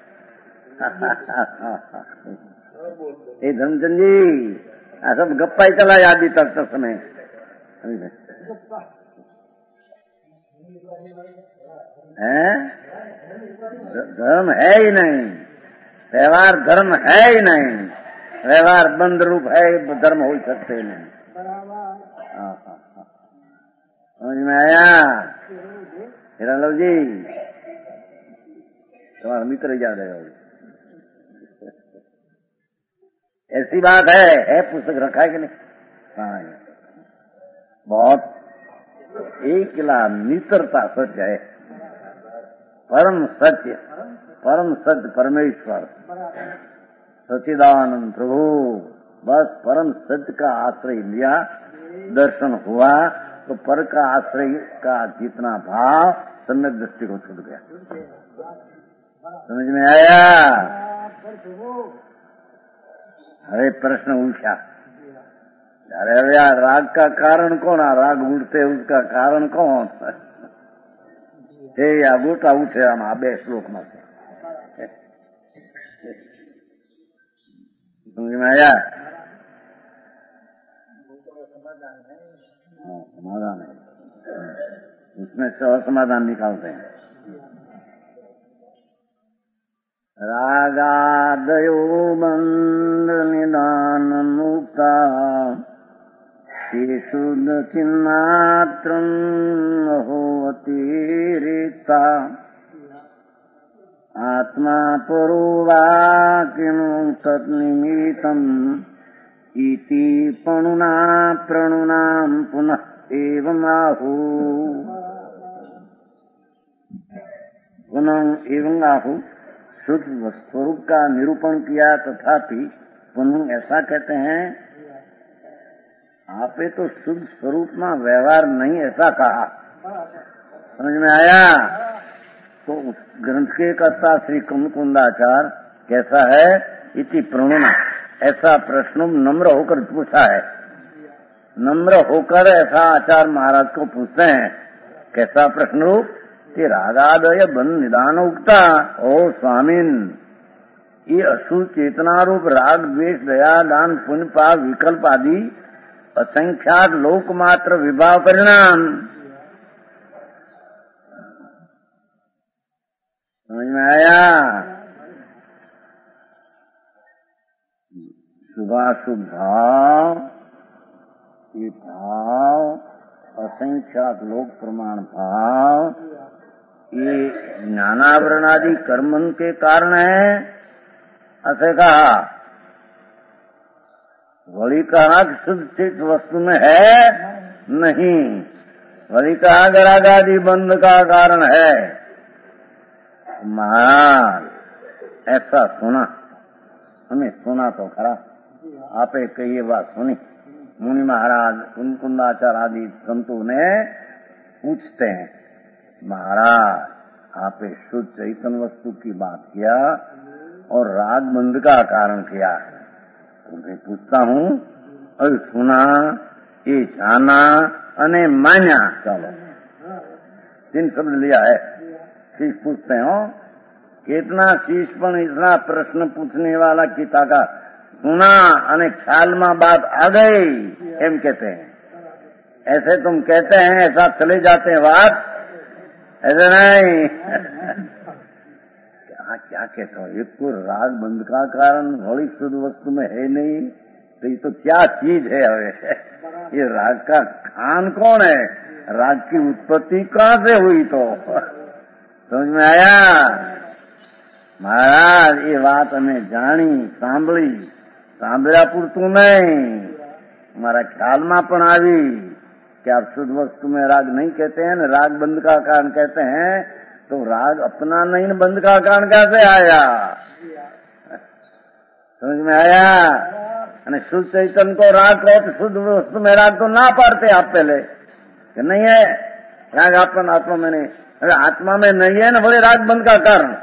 ये धर्मचंद जी सब गप्पा ही चला याद तक तक समय। है धर्म है ही नहीं, व्यवहार धर्म है ही नहीं, व्यवहार बंद रूप है, धर्म हो सकते नहीं। समझ में आया? हिरालाल जी तुम्हारा मित्र याद है, ऐसी बात है, है पुस्तक रखा है कि नहीं? हाँ, बहुत एक किला मित्रता सत्य है, परम सत्य, परम सत्य परमेश्वर सच्चिदानंद प्रभु, बस परम सत्य का आश्रय लिया, दर्शन हुआ तो पर का आश्रय का जितना भाव सम्यक दृष्टि को छूट गया। समझ में आया? अरे प्रश्न उठा, अरे यार राग का कारण कौन, राग उठते उसका कारण कौन? हे या गोटा उठे हम आबे श्लोक में से। समझ में आया? समाधान है, इसमें से समाधान निकालते हैं। रागादयो बंध निदान मुक्ता शुद्ध चिन्मात्र होतीरिता आत्मा परो वा किमु तन्निमित्तम् इति पणुना प्रणुनाम पुनः एवं आहु। पुनः एवं आहु शुद्ध स्वरूप का निरूपण किया, तथापि पुनः ऐसा कहते हैं, आपे तो शुद्ध स्वरूप में व्यवहार नहीं ऐसा कहा। समझ में आया? तो उस ग्रंथ के कर्ता श्री कुमुकुंदाचार्य कैसा है, इति प्रणुना, ऐसा प्रश्न नम्र होकर पूछा है। नम्र होकर ऐसा आचार्य महाराज को पूछते हैं, कैसा प्रश्न रूप कि रागादय बंध निदान उगता, ओ स्वामीन, ये अशुद्ध चेतना रूप राग द्वेष दया दान पुण्य पाप विकल्प आदि असंख्यात लोकमात्र विभाव परिणाम। समझ में आया? शुभाशुभ भाव, ये भाव असंख्यात लोक प्रमाण भाव, ये ज्ञानावरण आदि कर्मन के कारण है। ऐसे कहा, वही कहा कि शुद्ध चित्त वस्तु में है नहीं, वही कहा गराग आदि बंध का कारण है। महाराज ऐसा सुना, हमें सुना तो खरा, आपे कही बात सुनी। मुनि महाराज कुंकुंदाचार्य आदि संतों ने पूछते हैं, महाराज आपे शुद्ध चैतन्य वस्तु की बात किया और राग बंध का कारण किया, तो मैं पूछता हूँ, और सुना, ये जाना अने मान्या, चलो तीन शब्द लिया है। शीश पूछते हो, कितना शीश पर इतना प्रश्न पूछने वाला की ताकत, सुना अने ख्याल में बात आ गई, एम कहते हैं। ऐसे तुम कहते हैं, ऐसा चले जाते हैं बात, ऐसे नहीं। क्या क्या कहते हो, एक तो राग बंध का कारण होली शुद्ध वस्तु में है नहीं, तो ये तो क्या चीज है? हवे ये राग का खान कौन है? राग की उत्पत्ति कहाँ से हुई? तो समझ में आया? महाराज ये बात हमें जानी, सांभળી, सांभळ्या पूरતું नहीं, हमारा ख्याल में पण आवी कि आप शुद्ध वस्तु में राग नहीं कहते हैं, राग बंध का कारण कहते हैं, तो राग अपना नहीं, बंध का कारण कैसे आया? समझ में आया? અને शुद्ध चैतन्य को राग कहो तो शुद्ध वस्तु में राग तो ना पाड़ते आप पहले कि नहीं है राग, अपन आत्मा में नहीं, अरे आत्मा में नहीं है ना, बोले राग बंध का कारण।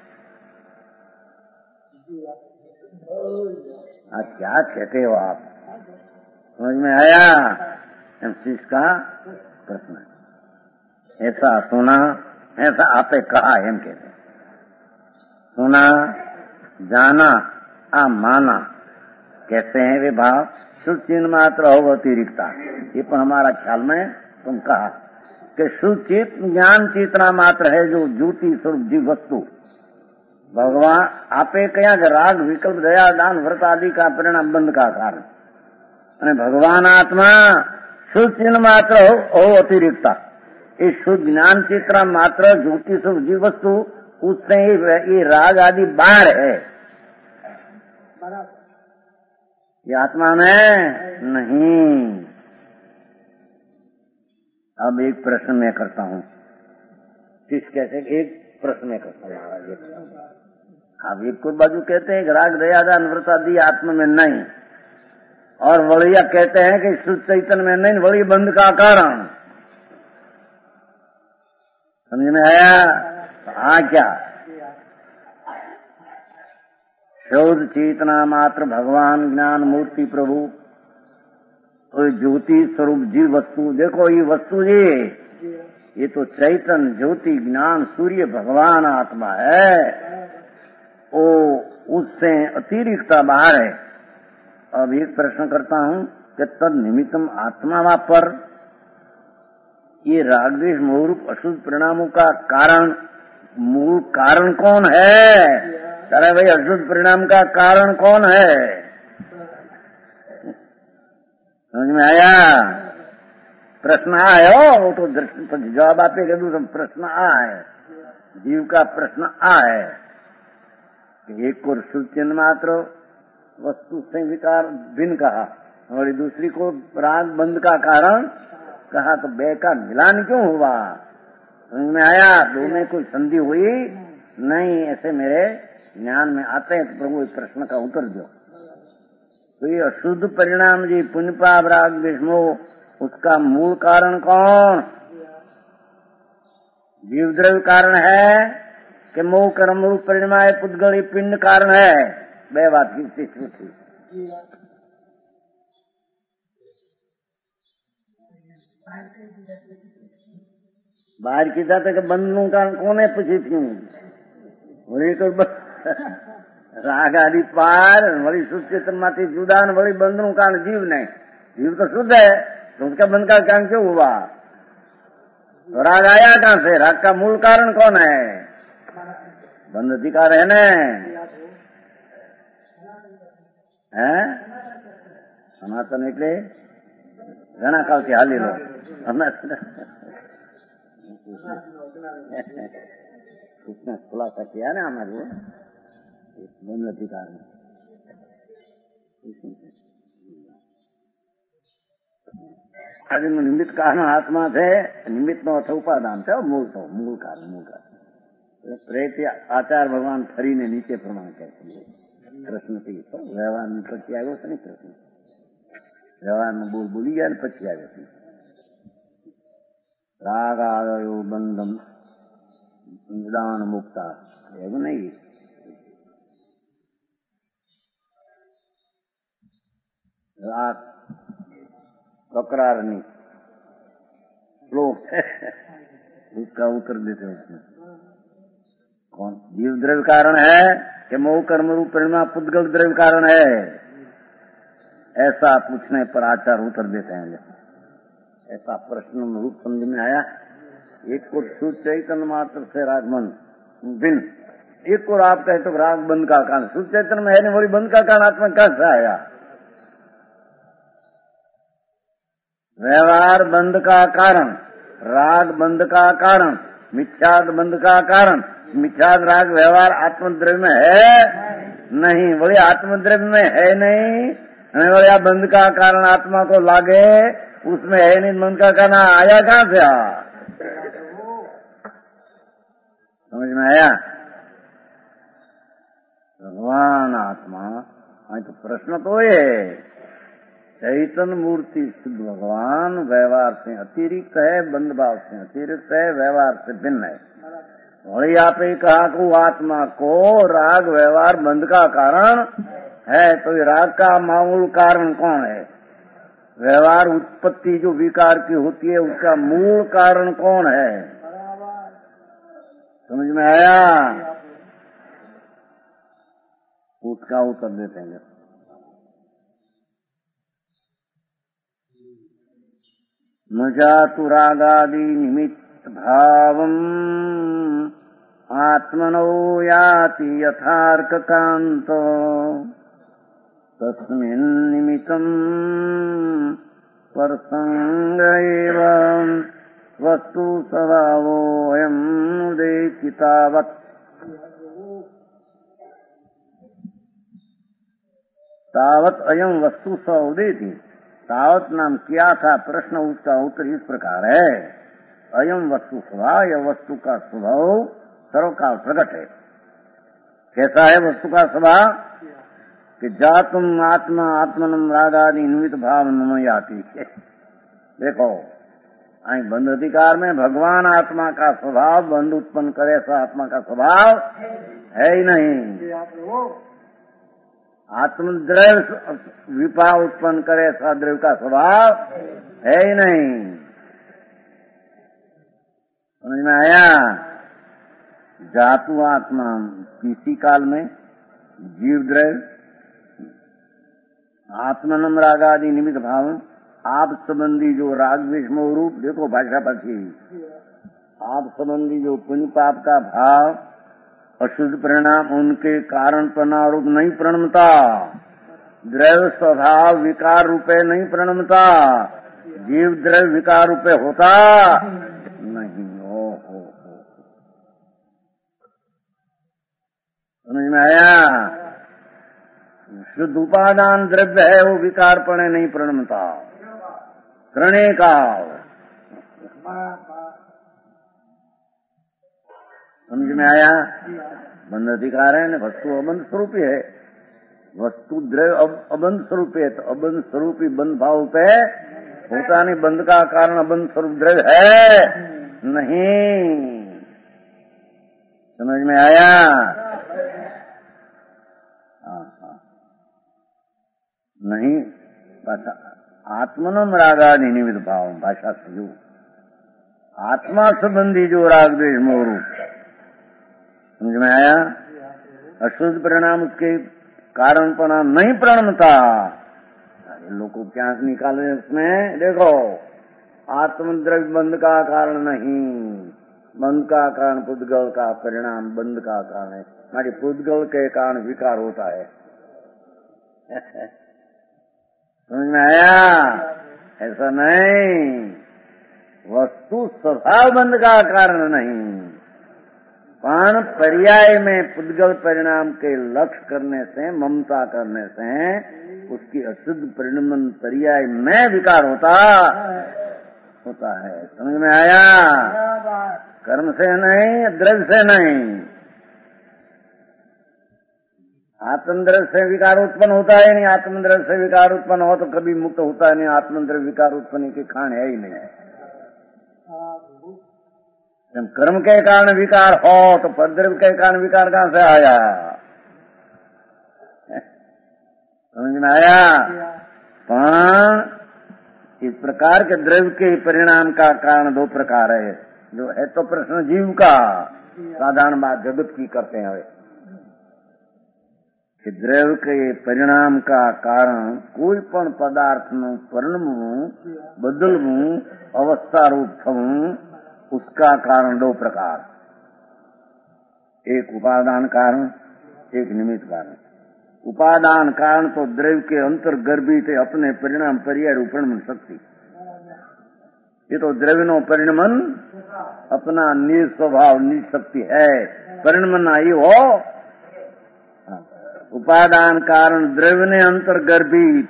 आ, क्या कहते हो आप? समझ में आया? एम चीज का प्रश्न, ऐसा सुना, ऐसा आपे कहा, एम कहते सुना, जाना, आ माना, कहते हैं वे भाव शुद्ध चिन्ह मात्र हो अतिरिक्ता। ये पर हमारा ख्याल में तुम कहा कि शुद्ध चित्त ज्ञान चेतना मात्र है, जो ज्योति स्वरूप जीव वस्तु भगवान आपे कया कि राग विकल्प दया दान व्रत आदि का परिणाम बंध का कारण, અને भगवान आत्मा शुद्ध चिन्ह मात्र हो, हो अतिरिक्ता। ये शुद्ध ज्ञान चेतना मात्र ज्योति स्वरूप जीव वस्तु, उससे ये राग आदि बाहर है, ये आत्मा में नहीं। अब एक प्रश्न मैं करता हूँ, किस कैसे एक प्रश्न में करता हूँ महाराज। आप एक को बाजू कहते हैं कि राग दया दान व्रत आदि आत्मा में नहीं, और वलिया कहते हैं कि शुद्ध चैतन्य में नहीं, वली बंध का कारण। समझ में आया? हाँ क्या शुद्ध चेतना मात्र भगवान ज्ञान मूर्ति प्रभु और ज्योति स्वरूप जीव वस्तु, देखो ये वस्तु जी, ये तो चैतन्य ज्योति ज्ञान सूर्य भगवान आत्मा है, वो उससे अतिरिक्त बाहर है। अब एक प्रश्न करता हूँ कि तद निमित्तम आत्मा वा पर ये रागद्वेष मोहरूप अशुद्ध परिणामों का कारण, मूल कारण कौन है? अरे भाई अशुद्ध परिणाम का कारण कौन है? समझ में आया? प्रश्न आयो, वो तो जवाब आपे कह दूं, प्रश्न आ है, जीव का प्रश्न आ है कि एक को शुद्ध चिन्ह मात्र वस्तु से विकार भिन्न कहा, और दूसरी को राग बंध का कारण कहा, तो बे का मिलान क्यों हुआ? समझ में आया? दो में कोई संधि हुई नहीं, ऐसे मेरे ज्ञान में आते हैं। तो प्रभु इस प्रश्न का उत्तर दो। तो ये अशुद्ध परिणाम जी पुण्य पाप राग विष्णु, उसका मूल कारण कौन? जीव द्रव्य कारण है कि मोह कर्म रूप परिणाम पुद्गल पिंड कारण है? बे बात की थी। बाहर की जाते के बंधनों कारण कौन है? पूछी थी वही तो राग आदि पार वही शुद्ध चेतन माती जुदान वही बंधनों कारण जीव नहीं, जीव तो शुद्ध है, तो उसका बंध का कारण क्यों हुआ? तो राग आया कहां से? राग का मूल कारण कौन है? बंध अधिकार है न, है? સનાતન એટલે ઘણા કાળથી હાલેલો કૃષ્ણ ખુલાસા કિયા ને અમારું બંધ અધિકાર આજે નિમિત્ત કારણ આત્મા છે. નિમિત્ત નો અર્થ ઉપાદાન છે. મૂળ તો મૂળ કારણ મૂળ કારણ પ્રેત આચાર ભગવાન ફરીને નીચે પ્રમાણ કહે છે. કૃષ્ણથી વ્યવહાર પછી આવ્યો છે ને કૃષ્ણ વ્યવહારનો બોલ બોલી ગયા ને પછી આવ્યો છે. રાગ આવ્યો બંધમ નિદાન મુક્તા એવું નહીં. રાગ तकरार श्लोक है उसका उत्तर देते हैं उसमें. कौन जीव द्रव्य कारण है कि मोह कर्म रूप परिणाम पुद्गल द्रव्य कारण है, ऐसा पूछने पर आचार उत्तर देते हैं. ऐसा प्रश्न रूप समझ में आया. एक को शुद्ध चैतन्य मात्र से रागमन भिन्न, एक को आप कहे तो राग बंद का कारण शुद्ध चैतन्य में है नहीं, वही बंद का कारण आत्मा कैसे आया. व्यवहार बंद का कारण, राग बंद का कारण, मिथ्याद बंद का कारण. मिथ्याद राग व्यवहार आत्मद्रव्य में है नहीं, वही आत्मद्रव्य में है नहीं, वही बंद का कारण आत्मा को लागे उसमें है नहीं. बंद का कारण आया कहाँ से? आ समझ में आया? भगवान आत्मा. तो प्रश्न तो ये चैतन्य मूर्ति शुद्ध भगवान व्यवहार से अतिरिक्त है, बंध भाव से अतिरिक्त है, व्यवहार से भिन्न है. वही आप ही कहा को आत्मा को राग व्यवहार बंध का कारण है, तो ये राग का मूल कारण कौन है? व्यवहार उत्पत्ति जो विकार की होती है उसका मूल कारण कौन है? समझ में आया? उसका उत्तर देते हैं. मजातु रागादि निमित्त भावम आत्मनो याति यथार्थ कांतो तस्मिन् निमित्तं परसंग एव वस्तु स्वभावोऽयं उदेति तावत्. तावत् अयं वस्तु स उदेति. तावत नाम क्या था प्रश्न, उसका उत्तर इस प्रकार है. अयम वस्तु स्वभाव, यह वस्तु का स्वभाव सर्वकाल प्रकट है. कैसा है वस्तु का स्वभाव? कि जातुम आत्मा आत्मनम रागादि निमित्त भाव नमयाति. देखो आई बंध अधिकार में भगवान आत्मा का स्वभाव बंध उत्पन्न करे ऐसा आत्मा का स्वभाव है ही नहीं. आत्मद्रव्य विपाक उत्पन्न करे ऐसा द्रव्य का स्वभाव है ही नहीं. समझ में आया? जातु आत्मा किसी काल में जीव द्रव्य आत्मनम रागादि निमित्त भाव आप संबंधी जो राग द्वेष मोह रूप, देखो भाषा पक्षी आप संबंधी जो पुण्य पाप का भाव अशुद्ध परिणाम उनके कारण प्रणारूप नहीं प्रणमता. द्रव्य स्वभाव विकार रूपे नहीं प्रणमता. जीव द्रव्य विकार रूपे होता नहीं. ओ हो समझ में आया? शुद्ध उपादान द्रव्य है वो विकार पणे नहीं प्रणमता. त्रणे का समझ में आया? बंध अधिकार है ना, वस्तु अबंध स्वरूपी है. वस्तु द्रव्य अब अबंध स्वरूप है, तो अबंध स्वरूपी बंध भाव पे होता नहीं. बंध का कारण अबंध स्वरूप द्रव्य है नहीं. समझ में आया? नहीं. आत्मनम रागादि निमित्त भाव भाषा से जो आत्मा संबंधी जो राग द्वेष मोह रूप, समझ में आया? अशुद्ध परिणाम उसके कारण पना नहीं प्रणमता. लोग को क्या निकाले उसमें? देखो आत्मद्रव्य बंध का कारण नहीं, बंध का कारण पुद्गल का परिणाम बंध का कारण है. हमारी पुद्गल के कारण विकार होता है. समझ में आया? ऐसा नहीं, वस्तु स्वभाव बंध का कारण नहीं, पण पर्याय में पुद्गल परिणाम के लक्ष्य करने से, ममता करने से उसकी अशुद्ध परिणमन पर्याय में विकार होता होता है। समझ में आया? कर्म से नहीं, द्रव्य से नहीं। आत्मद्रव्य से विकार उत्पन्न होता है नहीं, आत्मद्रव्य से विकार उत्पन्न हो तो कभी मुक्त होता है नहीं, आत्मद्रव्य विकार उत्पन्न के कारण है ही नहीं। जब कर्म के कारण विकार हो तो परद्रव्य के कारण विकार कहां से आया? समझ में आया? पण इस प्रकार के द्रव्य के परिणाम का कारण दो प्रकार है, जो है तो प्रश्न जीव का, साधारण बात जगत की करते हैं कि द्रव्य के परिणाम का कारण कोई पण पदार्थ નું પરિણમવું, બદલવું, અવસ્થા રૂપ થવું, उसका कारण दो प्रकार, एक उपादान कारण, एक निमित्त कारण। उपादान कारण तो द्रव्य के अंतर्गर्भित अपने परिणाम पर्याय रूपण शक्ति, ये तो द्रव्य नो परिणमन अपना निस्वभाव निशक्ति है, परिणमन आई हो। उपादान कारण द्रव्य ने अंतर्गर्भित,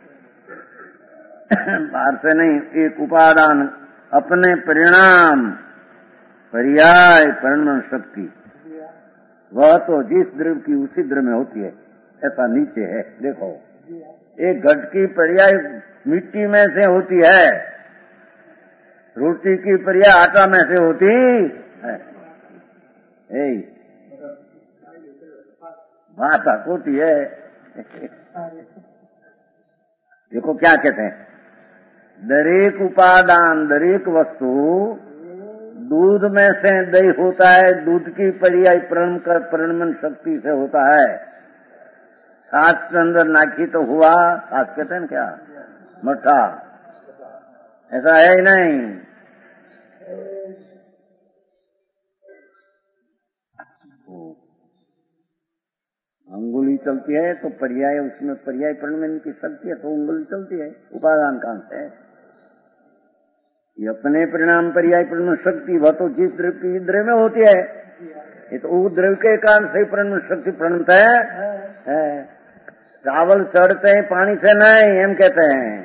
बाहर से नहीं, एक उपादान अपने परिणाम पर्याय परिणमन शक्ति, वह तो जिस द्रव्य की उसी द्रव्य में होती है, ऐसा नीचे है। देखो, एक घट की पर्याय मिट्टी में से होती है, रोटी की पर्याय आटा में से होती है। बात होती है। देखो क्या कहते हैं, दरेक उपादान, दरेक वस्तु, दूध में से दही होता है, दूध की पर्याय परिणम कर परिणमन शक्ति से होता है। छाछ के अंदर नाखी तो हुआ, छाछ कहते हैं क्या, मठा, ऐसा है ही नहीं। अंगुली चलती है तो पर्याय, उसमें पर्याय परिणमन की शक्ति है तो उंगली चलती है, उपादान कहां से? ये अपने परिणाम पर्याय परिणमन शक्ति, वह तो जिस द्रव्य की द्रव्य में होती है, ये तो वो द्रव्य के कारण से परिणमन शक्ति परिणमत है। चावल चढ़ते हैं पानी से नहीं, हम कहते हैं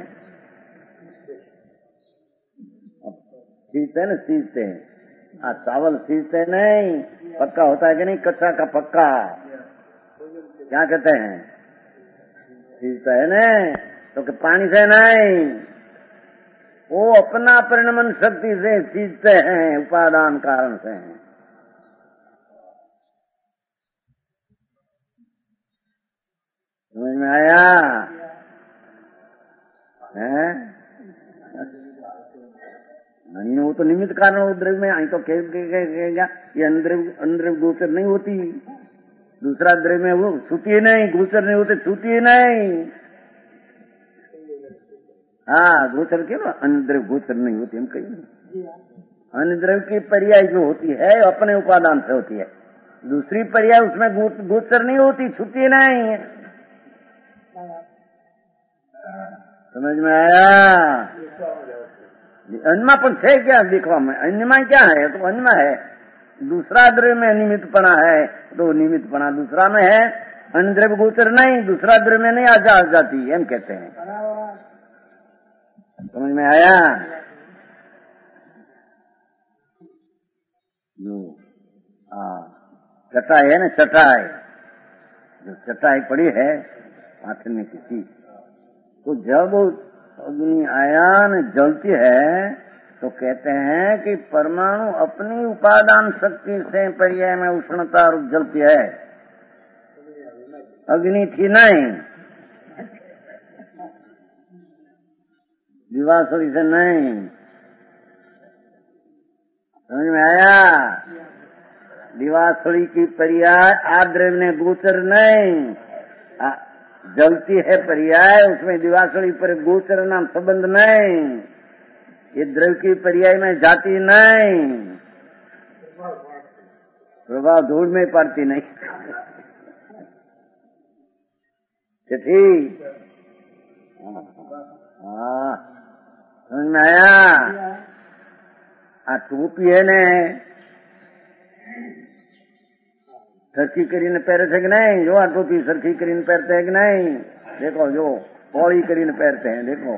सींचते हैं ना, सींचते हैं। हाँ, चावल सींचते नहीं, पक्का होता है कि नहीं, कच्चा का पक्का, क्या कहते हैं, सींचता है ना, तो कि पानी से नहीं, वो अपना परिणमन शक्ति से सींचते हैं, उपादान कारण से। समझ में आया? है नहीं, वो तो निमित्त कारण वो द्रव्य में आई तो कहेगा ये अंदर अंदर गोचर नहीं होती, दूसरा द्रव्य में वो छूती नहीं, गोचर नहीं होते, छूती नहीं। हाँ, गोचर क्यों ना, अन्य द्रव्य गोचर नहीं होती, हम कहीं अन्य द्रव्य की पर्याय जो होती है अपने उपादान से होती है, दूसरी पर्याय उसमें गोचर नहीं होती, छूती नहीं। समझ में आया? अन्य पर है क्या देखवा में, अन्य में क्या है, तो अन्य में है, दूसरा द्रव्य में निमित्तपना है तो निमित्तपना दूसरा में है, अन्य द्रव्य गोचर नहीं, दूसरा द्रव्य में नहीं आ जा जाती, हम कहते हैं। समझ में आया? जो चटाई है ना, चटाई, जो चटाई पड़ी है आखिर किसी, तो जब अग्नि आयान जलती है तो कहते हैं कि परमाणु अपनी उपादान शक्ति से पर्याय में उष्णता रूप जलती है, अग्नि थी नहीं, दिवासुरी से नहीं। समझ में आया? दिवासुरी की पर्याय आद्रव्य ने गोचर नहीं, आ, जलती है पर्याय, उसमें दिवासुरी पर गोचर नाम संबंध नहीं, ये द्रव्य की पर्याय में जाती नहीं, प्रभाव धूल में पड़ती नहीं। ठीक, हाँ समझ में आया? आ टोपी है ने सरखी करीने पहरे थे कि नहीं? जो आ टोपी सरखी करीने पहनते हैं कि नहीं? देखो जो पौड़ी करीने पहनते हैं, देखो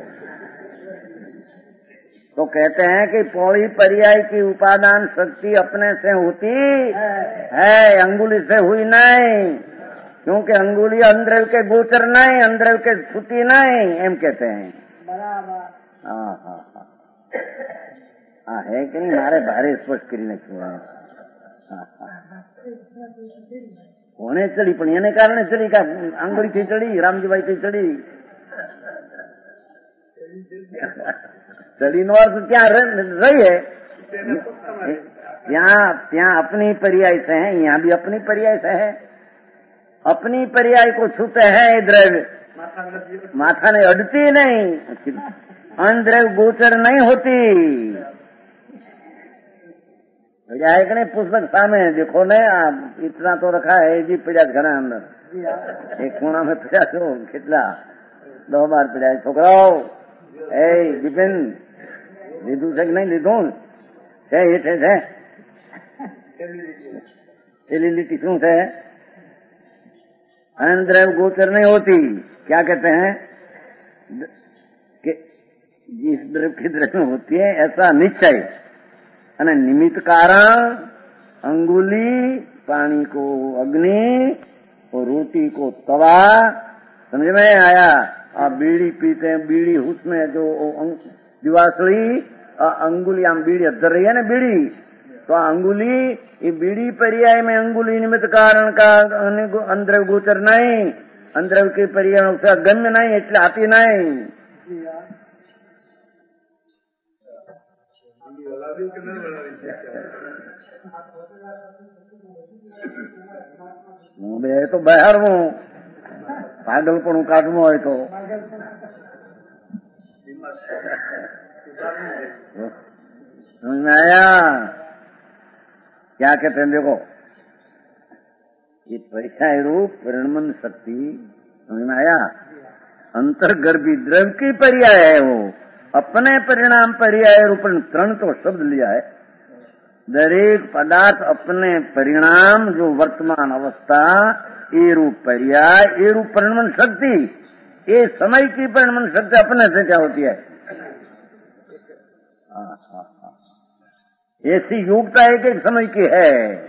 तो कहते हैं कि पौड़ी पर्याय की उपादान शक्ति अपने से होती है, अंगुली से हुई नहीं, क्योंकि अंगुली अंदर के गोचर नहीं, अंदर के छुटी नहीं, एम कहते हैं। बराबर। हाँ हाँ हाँ हाँ है कि नहीं? मारे भारे स्पष्ट करीने क्यों है? કોને ચડી? પણ એને કારણે ચડી કે આંગળીથી ચડી, રામજીભાઈથી ચડી? ચડીનો અર્થ ત્યાં રહીએ, ત્યાં ત્યાં अपनी पर्याय से है, यहाँ भी अपनी पर्याय से है। अपनी पर्याय को छूते हैं द्रव्य, माथा ने अड़ती नहीं, अनद्रव्य गोचर नहीं होती। है कि नहीं? पुस्तक सामे देखो ने, आप इतना तो रखा है जी, पड़ा घना अंदर एक कोना में पड़ा छो, કેટલા દો બાર પડ્યા છોકરાઓ। એ બિપિન લીધું છે કે નહીં લીધું? છે હેઠે છે પેલી લીટી શું છે? अनद्रव्य गोचर नहीं होती। क्या कहते हैं कि जिस द्रव्य की द्रव्य होती है ऐसा निश्चय, અને નિમિત્ત કારણ अंगुली, पानी को अग्नि और रोटी को तवा। समझ में आया? आप बीड़ी पीते हैं, बीड़ी उसमें जो दिवासली अंगुली, आम बीड़ी अदर रही है ना बीड़ी, तो अंगुली ये बीड़ी पर्याय में अंगुली निमित्त कारण का अंदर गोचर नहीं, अंदर के पर्याय से गम्य नहीं, એટલે आती नहीं। હું બે તો બહાર હું પાગલ પણ કાઢવું હોય તો समझ में आया? क्या कहते हैं? देखो ये परिचय रूप परिणमन शक्ति, समझ में आया? अंतर्गर्भी द्रव्य की पर्याय है, वो अपने परिणाम पर्याय रूप त्रण तो शब्द लिया है। दरेक पदार्थ अपने परिणाम जो वर्तमान अवस्था ये रूप पर्याय, ये रूप परिणमन शक्ति, ये समय की परिणमन शक्ति अपने से क्या होती है? ऐसी योग्यता एक एक समय की है।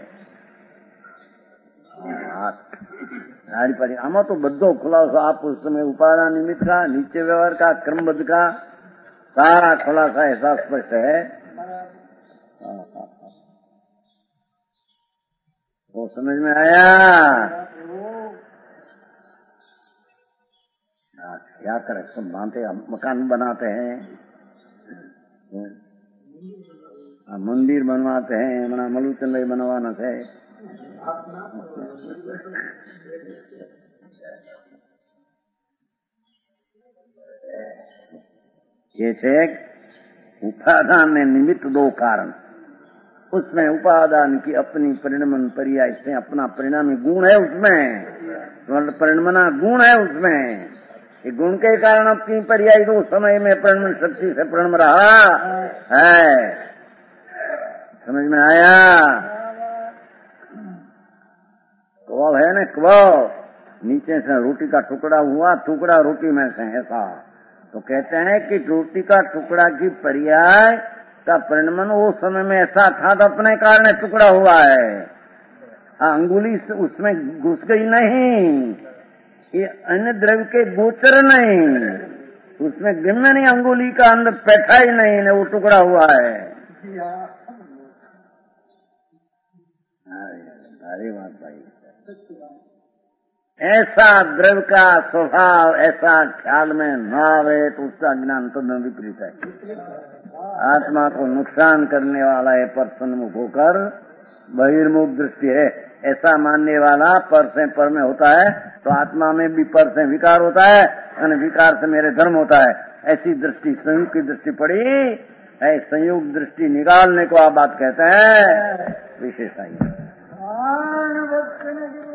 आमा तो बद्धो खुलासा आप उस समय उपादान निमित्त का, नीचे व्यवहार का, क्रमबद्ध का सारा खुलासा ऐसा स्पष्ट है। वो समझ में आया? क्या करें, सब मानते मकान बनाते हैं, मंदिर बनवाते हैं, मना मलुचंद बनवाना है। ये है उपादान में निमित्त दो कारण, उसमें उपादान की अपनी परिणमन पर्याय से अपना परिणामी गुण है, उसमें परिणमना गुण है, उसमें ये गुण के कारण अपनी पर्याय दो समय में परिणमन शक्ति से परिणम रहा है। समझ में आया? कबाब है ना, कबाब नीचे से रोटी का टुकड़ा हुआ, टुकड़ा रोटी में से ऐसा, तो कहते हैं कि रोटी का टुकड़ा की पर्याय का परिणमन वो समय में ऐसा था तो अपने कारण टुकड़ा हुआ है। अंगुली उसमें घुस गई नहीं, ये अन्य द्रव्य के गोचर नहीं, उसमें गम्य नहीं, अंगुली का अंदर बैठा ही नहीं, ने वो टुकड़ा हुआ है। अरे बात भाई, ऐसा द्रव्य का स्वभाव ऐसा ख्याल में न आवे तो उसका ज्ञान तो न विपरीत है। आत्मा को नुकसान करने वाला है पर सन्मुख होकर बहिर्मुख दृष्टि है, ऐसा मानने वाला पर से पर में होता है, तो आत्मा में भी पर से विकार होता है और विकार से मेरे धर्म होता है। ऐसी दृष्टि संयोग की दृष्टि पड़ी है, संयोग दृष्टि निकालने को आप बात कहते हैं विशेषता।